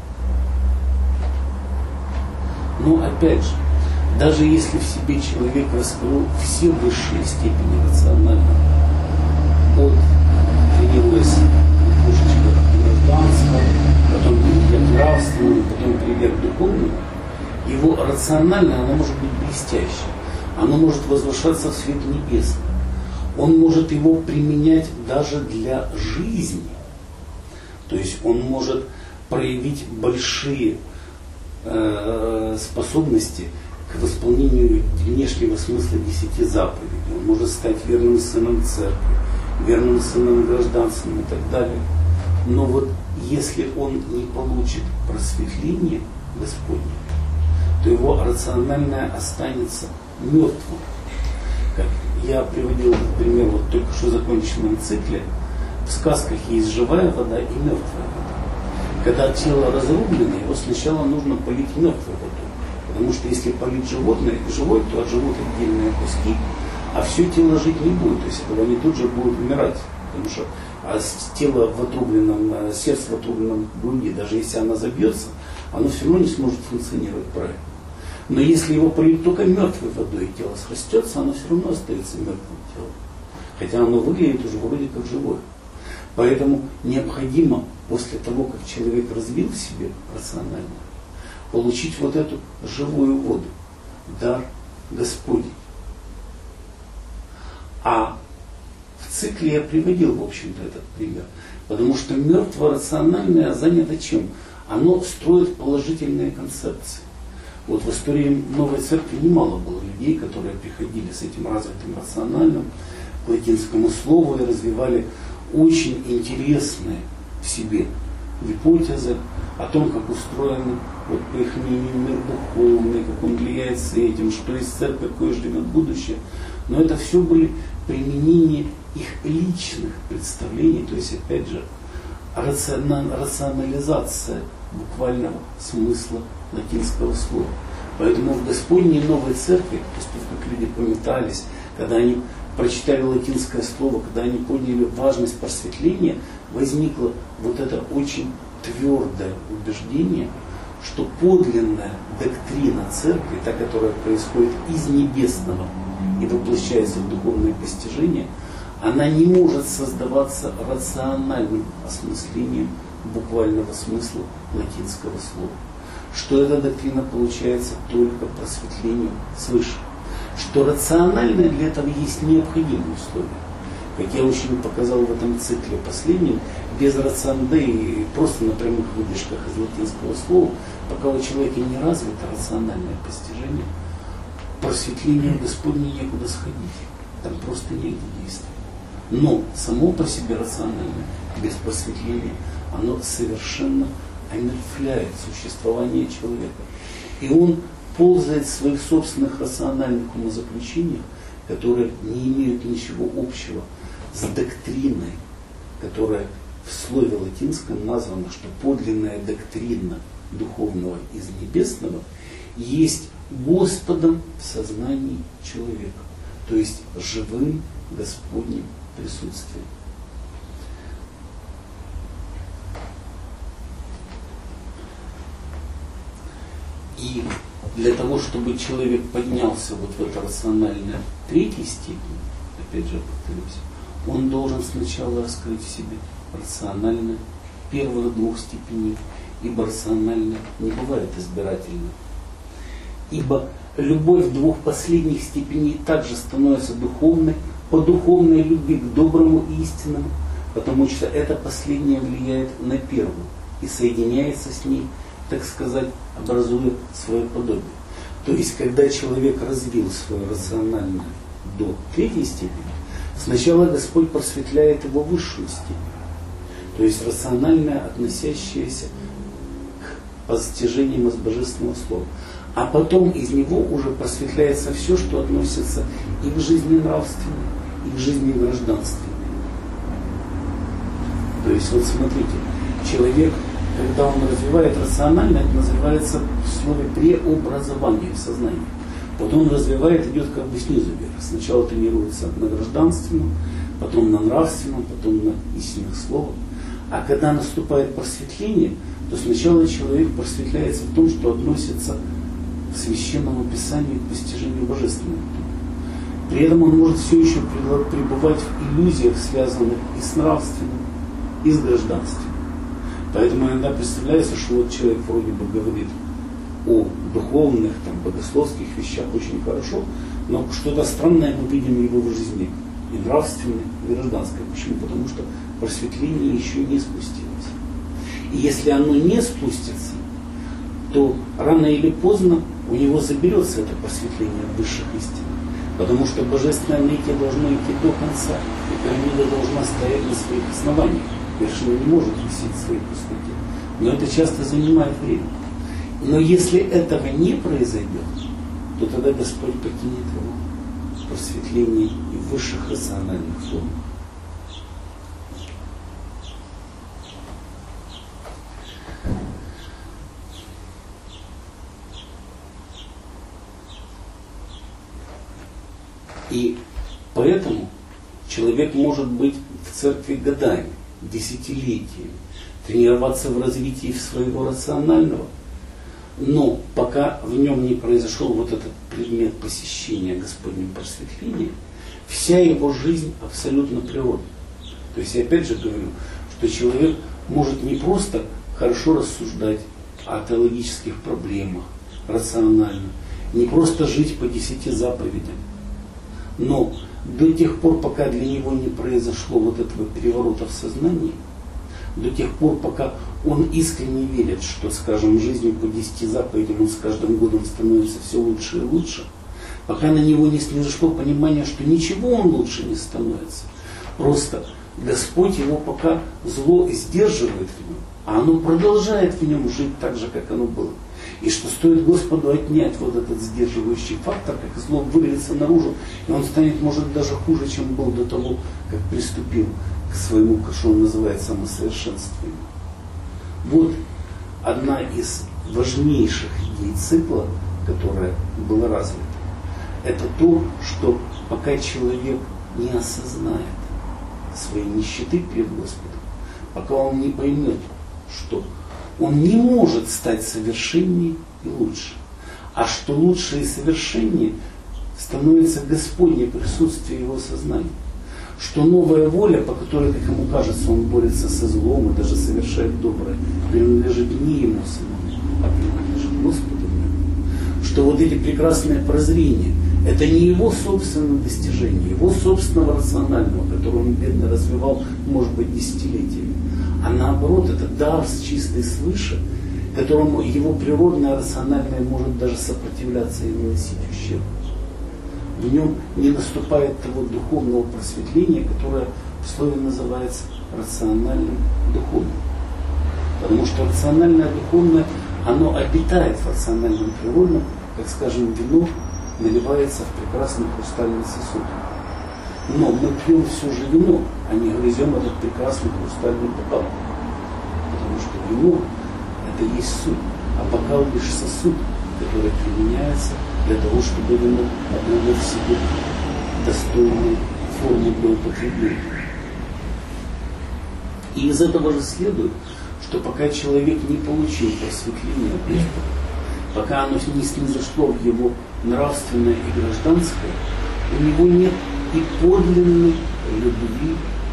Но опять же, даже если в себе человек раскрыл все высшие степени рационального, от появилась пушечка гражданского, потом перейдет нравственного, потом перейдет духовного, его рациональное, оно может быть блестящее, оно может возвышаться в свет небесный, он может его применять даже для жизни. То есть он может проявить большие э, способности к восполнению внешнего смысла десяти заповедей. Он может стать верным сыном церкви, верным сыном гражданским и так далее. Но вот если он не получит просветление Господне, то его рациональное останется мертвым. Как я приводил пример вот только что законченном цикле. В сказках есть живая вода и мертвая вода. Когда тело разрублено, его сначала нужно полить мертвой водой. Потому что если полить животное живой, то отживут отдельные куски, а все тело жить не будет. То есть этого они тут же будут умирать. Потому что а тело в отрубленном, сердце в отрубленном груди, даже если оно забьется, оно все равно не сможет функционировать правильно. Но если его полить только мертвой водой, и тело срастется, оно все равно остается мертвым телом. Хотя оно выглядит уже вроде как живое. Поэтому необходимо после того, как человек развил в себе рационально, получить вот эту живую воду, дар Господень. А в цикле я приводил, в общем-то, этот пример. Потому что мертво-рациональное занято чем? Оно строит положительные концепции. Вот в истории Новой Церкви немало было людей, которые приходили с этим развитым рациональным к латинскому слову и развивали очень интересные в себе гипотезы о том, как устроен, вот, по их мнению, мир духовный, как он влияет с этим, что из церкви какое ждет будущее. Но это все были применения их личных представлений, то есть, опять же, рационализация буквального смысла латинского слова. Поэтому в Господней Новой Церкви, после того, как люди пометались, когда они прочитали латинское слово, когда они поняли важность просветления, возникло вот это очень твердое убеждение, что подлинная доктрина Церкви, та, которая происходит из небесного и воплощается в духовное постижение, она не может создаваться рациональным осмыслением буквального смысла латинского слова. Что эта доктрина получается только просветлением свыше. Что рациональное для этого есть необходимые условия. Как я очень показал в этом цикле последнем, без рационды и просто на прямых выдержках из латинского слова, пока у человека не развито рациональное постижение, просветлению Господне некуда сходить. Там просто негде действовать. Но само по себе рациональное, без просветления, оно совершенно омертвляет существование человека. И он ползает в своих собственных рациональных умозаключениях, которые не имеют ничего общего с доктриной, которая в слове латинском названа, что подлинная доктрина духовного из небесного есть Господом в сознании человека, то есть живым Господним присутствием. И для того, чтобы человек поднялся вот в это рациональное третьей степени, опять же повторюсь, он должен сначала раскрыть в себе рациональное первых двух степеней, ибо рациональное не бывает избирательным. Ибо любовь двух последних степеней также становится духовной, по духовной любви к доброму и истинному, потому что это последнее влияет на первую и соединяется с ней, так сказать, образуя свое подобие. То есть, когда человек развил свое рациональное до третьей степени, сначала Господь просветляет его высшую степень, то есть рациональное, относящееся к постижениям из Божественного Слова. А потом из него уже просветляется все, что относится и к жизни нравственной, и к жизни гражданственной. То есть, вот смотрите, человек, когда он развивает рационально, это называется в слове преобразование в сознании. Вот он развивает, идет как бы снизу вверх. Сначала тренируется на гражданственном, потом на нравственном, потом на истинных словах. А когда наступает просветление, то сначала человек просветляется в том, что относится к священному писанию, к постижению божественного. При этом он может все еще пребывать в иллюзиях, связанных и с нравственным, и с гражданственным. Поэтому иногда представляется, что вот человек вроде бы говорит о духовных, там, богословских вещах очень хорошо, но что-то странное мы видим его в жизни, и нравственное, и гражданское. Почему? Потому что просветление еще не спустилось. И если оно не спустится, то рано или поздно у него заберется это просветление высших истин. Потому что божественное налитие должно идти до конца, и пирамида должна стоять на своих основаниях. Вершина не может висеть в своей пустоте. Но это часто занимает время. Но если этого не произойдет, то тогда Господь покинет его в просветлении и в высших рациональных формах. И поэтому человек может быть в церкви годами, десятилетиями, тренироваться в развитии своего рационального, но пока в нем не произошел вот этот предмет посещения Господним просветления, вся его жизнь абсолютно природна. То есть я опять же говорю, что человек может не просто хорошо рассуждать о теологических проблемах, рационально, не просто жить по десяти заповедям, но до тех пор, пока для него не произошло вот этого переворота в сознании, до тех пор, пока он искренне верит, что, скажем, жизнью по десяти заповедям он с каждым годом становится все лучше и лучше, пока на него не снизошло понимание, что ничего он лучше не становится. Просто Господь его пока зло сдерживает в нем, а оно продолжает в нем жить так же, как оно было. И что стоит Господу отнять вот этот сдерживающий фактор, как зло выльется наружу, и он станет, может, даже хуже, чем был до того, как приступил к своему, что он называет самосовершенствованием. Вот одна из важнейших идей цикла, которая была развита, это то, что пока человек не осознает своей нищеты перед Господом, пока он не поймет, что он не может стать совершеннее и лучше, а что лучше и совершеннее становится Господнее присутствие Его сознания, что новая воля, по которой, как ему кажется, он борется со злом и даже совершает доброе, принадлежит не ему самому, а принадлежит Господу. Что вот эти прекрасные прозрения, это не его собственное достижение, его собственного рационального, которое он бедно развивал, может быть, десятилетиями, а наоборот, это дар с чистой свыше, которому его природное рациональное может даже сопротивляться и наносить ущерб. В нем не наступает того духовного просветления, которое в слове называется рациональным духовным. Потому что рациональное духовное, оно обитает в рациональном природном, как, скажем, вино наливается в прекрасный хрустальный сосуд. Но мы пьем все же вино, а не грызем этот прекрасный хрустальный бокал. Потому что вино — это есть суть, а бокал лишь сосуд, который применяется для того, чтобы вино обрело в себе достойную форму для употребления. И из этого же следует, что пока человек не получил просветления от Господа, пока оно не снизошло в его нравственное и гражданское, у него нет и подлинной любви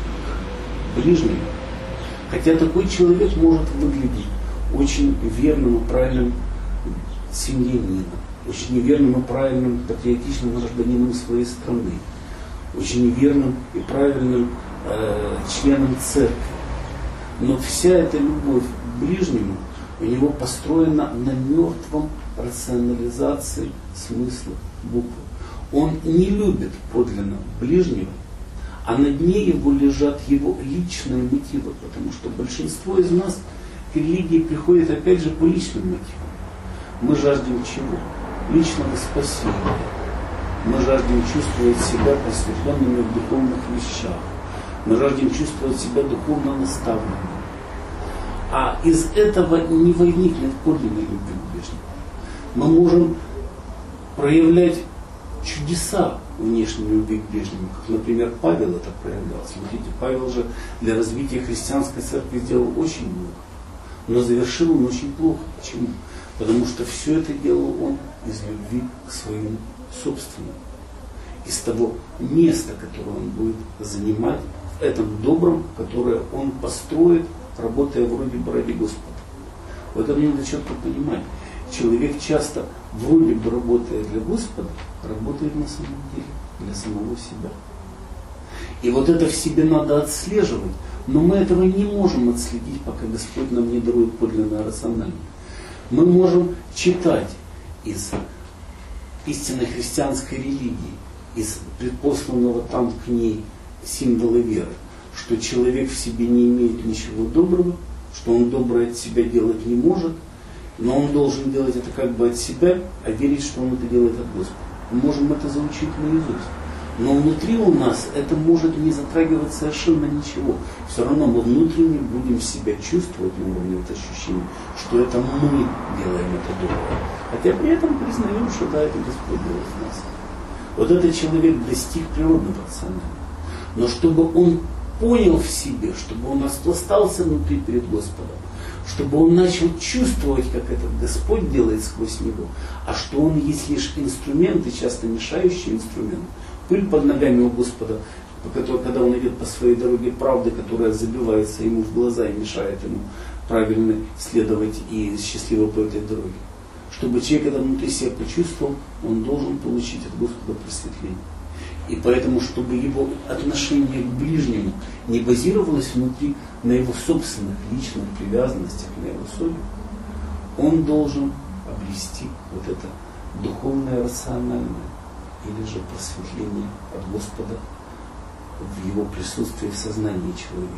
к ближнему. Хотя такой человек может выглядеть очень верным и правильным семьянином, очень верным и правильным патриотичным гражданином своей страны, очень верным и правильным э, членом церкви. Но вся эта любовь к ближнему у него построена на мертвом рационализации смысла буквы. Он не любит подлинно ближнего, а на дне его лежат его личные мотивы, потому что большинство из нас к религии приходит опять же по личным мотивам. Мы жаждем чего? Личного спасения. Мы жаждем чувствовать себя просветленными в духовных вещах. Мы жаждем чувствовать себя духовно наставленными. А из этого не возникнет подлинной любви к ближнему. Мы можем проявлять чудеса внешней любви к ближнему, как, например, Павел это проявлял. Смотрите, Павел же для развития христианской церкви сделал очень много, но завершил он очень плохо. Почему? Потому что все это делал он из любви к своему собственному, из того места, которое он будет занимать в этом добром, которое он построит, работая вроде бы ради Господа. Вот это надо четко понимать. Человек часто, вроде бы работая для Господа, работает на самом деле для самого себя. И вот это в себе надо отслеживать, но мы этого не можем отследить, пока Господь нам не дарует подлинное рациональное. Мы можем читать из истинной христианской религии, из предпосланного там к ней символа веры, что человек в себе не имеет ничего доброго, что он доброе от себя делать не может, но он должен делать это как бы от себя, а верить, что он это делает от Господа. Мы можем это заучить наизусть. Но внутри у нас это может не затрагивать совершенно ничего. Все равно мы внутренне будем себя чувствовать на уровне вот ощущения, что это мы делаем это доброе. Хотя при этом признаем, что да, это Господь делает в нас. Вот этот человек достиг природного рационального. Но чтобы он понял в себе, чтобы он распластался внутри перед Господом, чтобы он начал чувствовать, как этот Господь делает сквозь него, а что он есть лишь инструмент, и часто мешающий инструмент, пыль под ногами у Господа, когда он идет по своей дороге правды, которая забивается ему в глаза и мешает ему правильно следовать и счастливо по этой дороге. Чтобы человек это внутри себя почувствовал, он должен получить от Господа просветление. И поэтому, чтобы его отношение к ближнему не базировалось внутри на его собственных личных привязанностях, на его совести, он должен обрести вот это духовное, рациональное или же просветление от Господа в его присутствии, в сознании человека.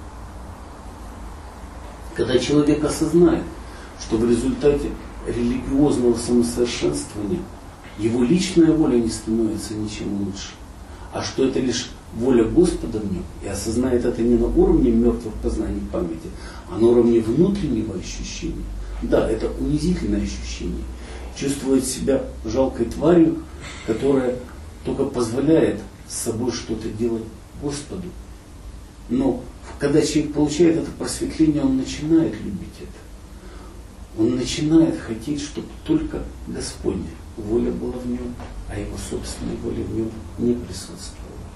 Когда человек осознает, что в результате религиозного самосовершенствования его личная воля не становится ничем лучше, а что это лишь воля Господа в нем и осознает это не на уровне мертвых познаний памяти, а на уровне внутреннего ощущения. Да, это унизительное ощущение. Чувствует себя жалкой тварью, которая только позволяет с собой что-то делать Господу. Но когда человек получает это просветление, он начинает любить это. Он начинает хотеть, чтобы только Господня воля была в нем, а его собственной воля в нем не присутствовала.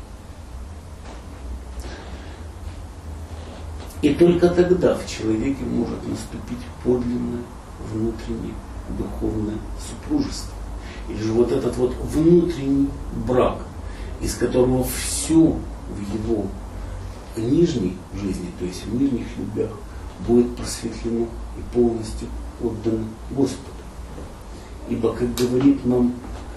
И только тогда в человеке может наступить подлинное внутреннее духовное супружество. Или же вот этот вот внутренний брак, из которого все в его нижней жизни, то есть в нижних любях, будет просветлено и полностью отдано Господу. Ибо, как говорит нам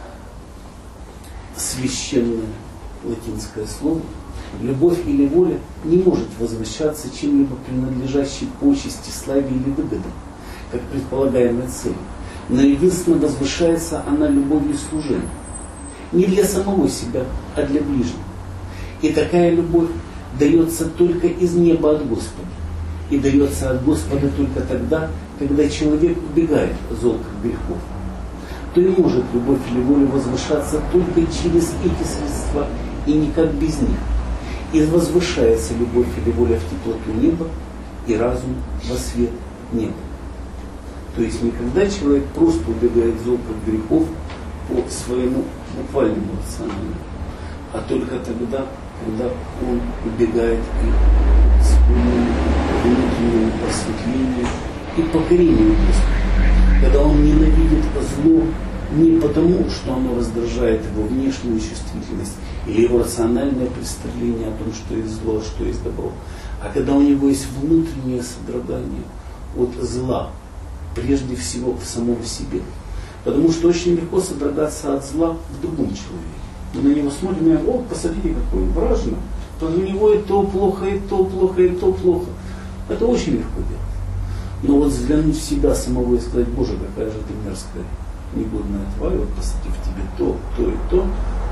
священное латинское слово, любовь или воля не может возвращаться чем-либо принадлежащей почести, славе или выгодам, как предполагаемая цель. Но единственно возвышается она любовью служения. Не для самого себя, а для ближнего. И такая любовь дается только из неба от Господа. И дается от Господа только тогда, когда человек убегает от золотых грехов. То и может любовь или воля возвышаться только через эти средства и никак без них. И возвышается любовь или воля в теплоту неба и разум во свет неба. То есть не когда человек просто убегает от золотых грехов по своему буквальному рационалу, а только тогда, когда он убегает их с внутреннему просветлению и покорению Господа. Когда он ненавидит зло не потому, что оно раздражает его внешнюю чувствительность или его рациональное представление о том, что есть зло, а что есть добро, а когда у него есть внутреннее содрогание от зла, прежде всего в самом себе. Потому что очень легко содрогаться от зла в другом человеке. Мы на него смотрим и говорим: о, посмотрите, какой он вражина. То у него и то плохо, и то плохо, и то плохо. Это очень легко делать. Но вот взглянуть в себя самого и сказать: Боже, какая же ты мерзкая, негодная тварь, вот посмотри в тебе то, то и то.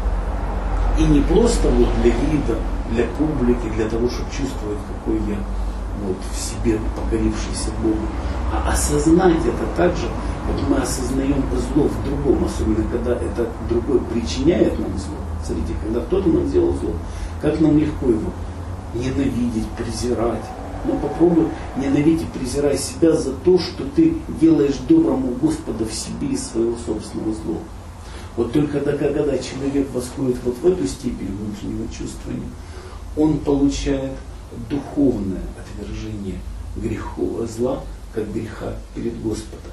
И не просто вот для вида, для публики, для того, чтобы чувствовать, какой я вот в себе покорившийся Богу, а осознать это так же, как мы осознаем зло в другом, особенно когда это другой причиняет нам зло. Смотрите, когда кто-то нам сделал зло, как нам легко его ненавидеть, презирать. Но попробуй ненавидеть и презирай себя за то, что ты делаешь доброму Господа в себе из своего собственного зла. Вот только тогда, когда человек восходит вот в эту степень внутреннего чувствования, он получает духовное отвержение грехового зла, как греха перед Господом.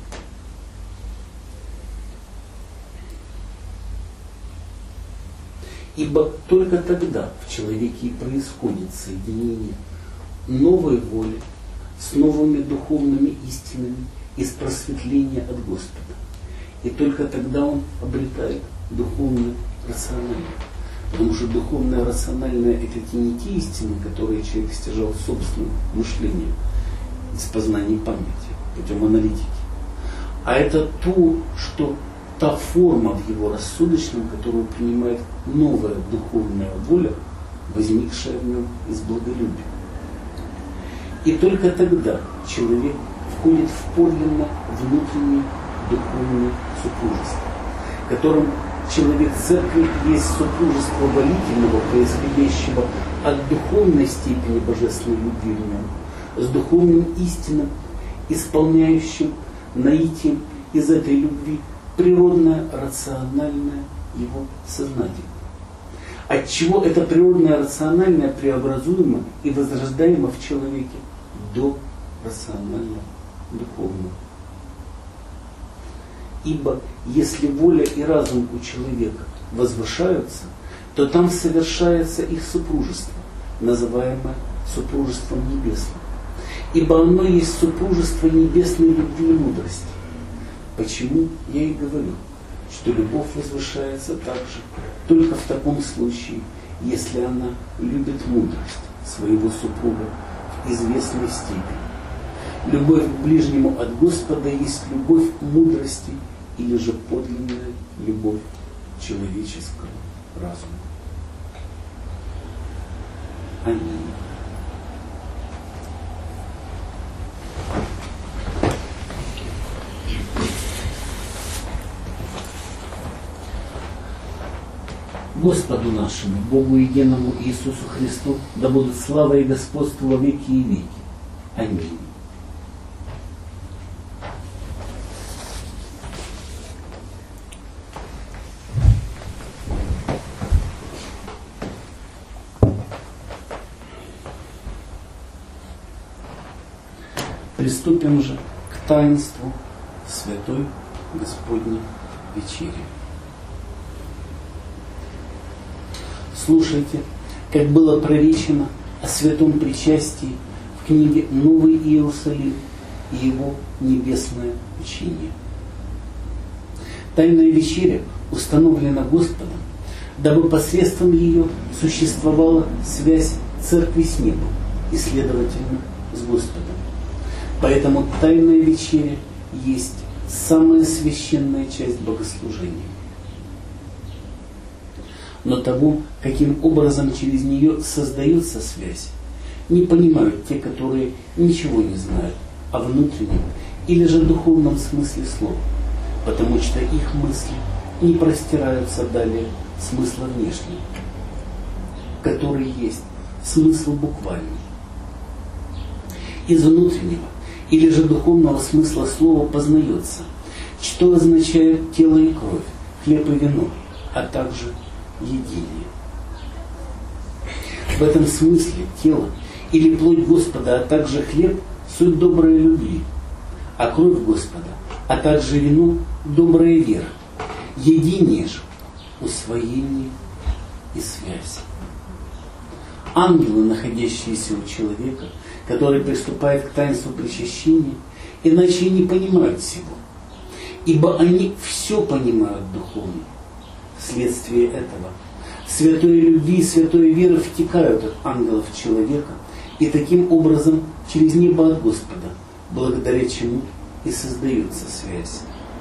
Ибо только тогда в человеке и происходит соединение новой воли с новыми духовными истинами из просветления от Господа. И только тогда он обретает духовное рациональное. Потому что духовное рациональное — это те не те истины, которые человек стяжал собственным мышлением из познаний памяти, путем аналитики. А это то, что та форма в его рассудочном, которую принимает новая духовная воля, возникшая в нем из благолюбия. И только тогда человек входит в подлинно внутреннее духовное супружество, которым человек церкви есть супружество волительного, происходящего от духовной степени божественной любви в нем, с духовным истинным, исполняющим наитием из этой любви природное, рациональное его сознание. Отчего это природное, рациональное преобразуемо и возрождаемо в человеке до рационального, духовного. Ибо если воля и разум у человека возвышаются, то там совершается их супружество, называемое супружеством небесным. Ибо оно есть супружество небесной любви и мудрости. Почему я и говорю, что любовь возвышается также только в таком случае, если она любит мудрость своего супруга в известной степени. Любовь к ближнему от Господа есть любовь мудрости или же подлинная любовь человеческого разума. Аминь. Господу нашему, Богу единому Иисусу Христу, да будут слава и господство во веки и веки. Аминь. Приступим же к таинству Святой Господней Вечери. Слушайте, как было проречено о святом причастии в книге «Новый Иерусалим» и его небесное учение. Тайная вечеря установлена Господом, дабы посредством ее существовала связь церкви с небом и, следовательно, с Господом. Поэтому тайная вечеря есть самая священная часть богослужения. Но того, каким образом через нее создается связь, не понимают те, которые ничего не знают о внутреннем или же духовном смысле слова, потому что их мысли не простираются далее смысла внешнего, который есть смысл буквальный. Из внутреннего или же духовного смысла слова познается, что означает тело и кровь, хлеб и вино, а также единие. В этом смысле тело или плоть Господа, а также хлеб – суть доброй любви, а кровь Господа, а также вино – добрая вера. Единие же – усвоение и связь. Ангелы, находящиеся у человека, который приступает к таинству причащения, иначе не понимают всего, ибо они все понимают духовно. Вследствие этого святой любви и святой веры втекают от ангелов человека и таким образом через небо от Господа, благодаря чему и создается связь.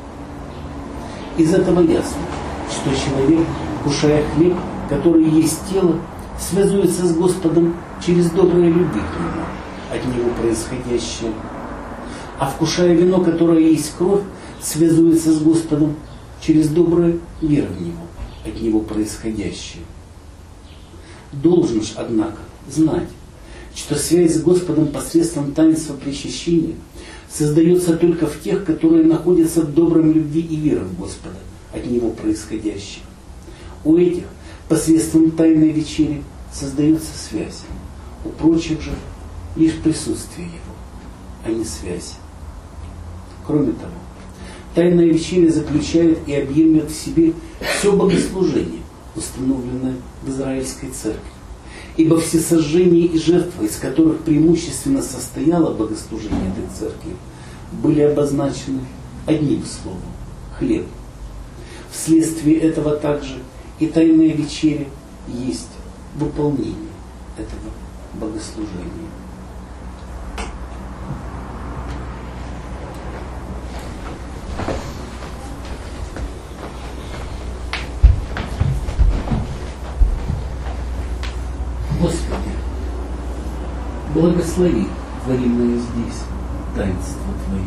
Из этого ясно, что человек, кушая хлеб, который есть тело, связуется с Господом через доброе любви к Нему, от Него происходящее, а вкушая вино, которое есть кровь, связуется с Господом через доброе веру в Него, от Него происходящее. Должен ж, однако, знать, что связь с Господом посредством таинства причащения создается только в тех, которые находятся в добром любви и вере в Господа, от Него происходящего. У этих посредством тайной вечери создается связь, у прочих же лишь присутствие Его, а не связь. Кроме того, тайная вечеря заключает и объемлет в себе все богослужение, установленное в Израильской церкви. Ибо все сожжения и жертвы, из которых преимущественно состояло богослужение этой церкви, были обозначены одним словом – хлеб. Вследствие этого также и тайная вечеря есть выполнение этого богослужения. Господи, благослови творимое здесь таинство Твое.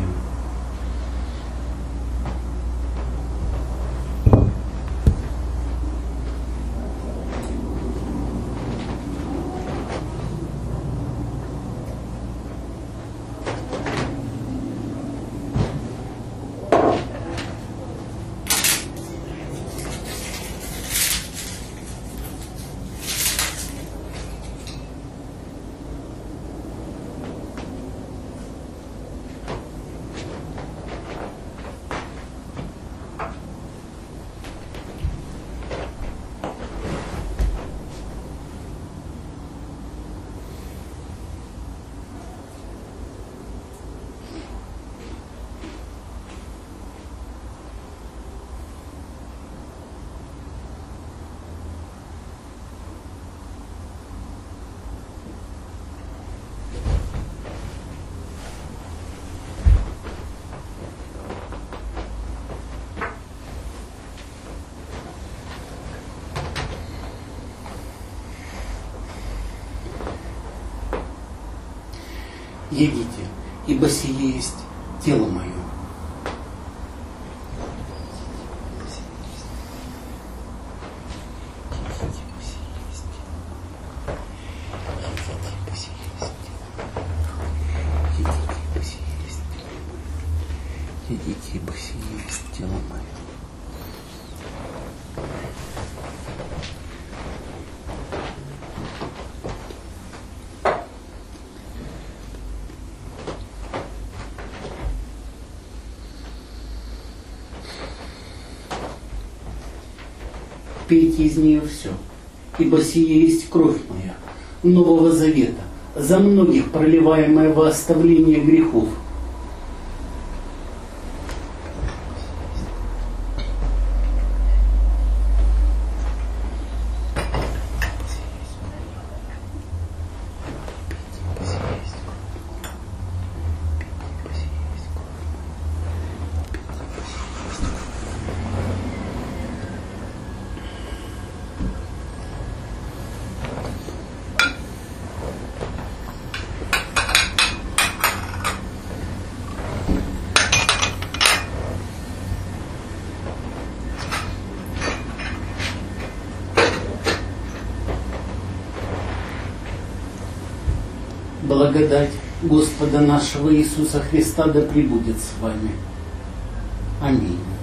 Едите, ибо сие есть тело мое. Едите, ибо сие есть тело мое. Пейте из нее все, ибо сие есть кровь моя, Нового Завета, за многих проливаемая во оставление грехов. Благодать Господа нашего Иисуса Христа да пребудет с вами. Аминь.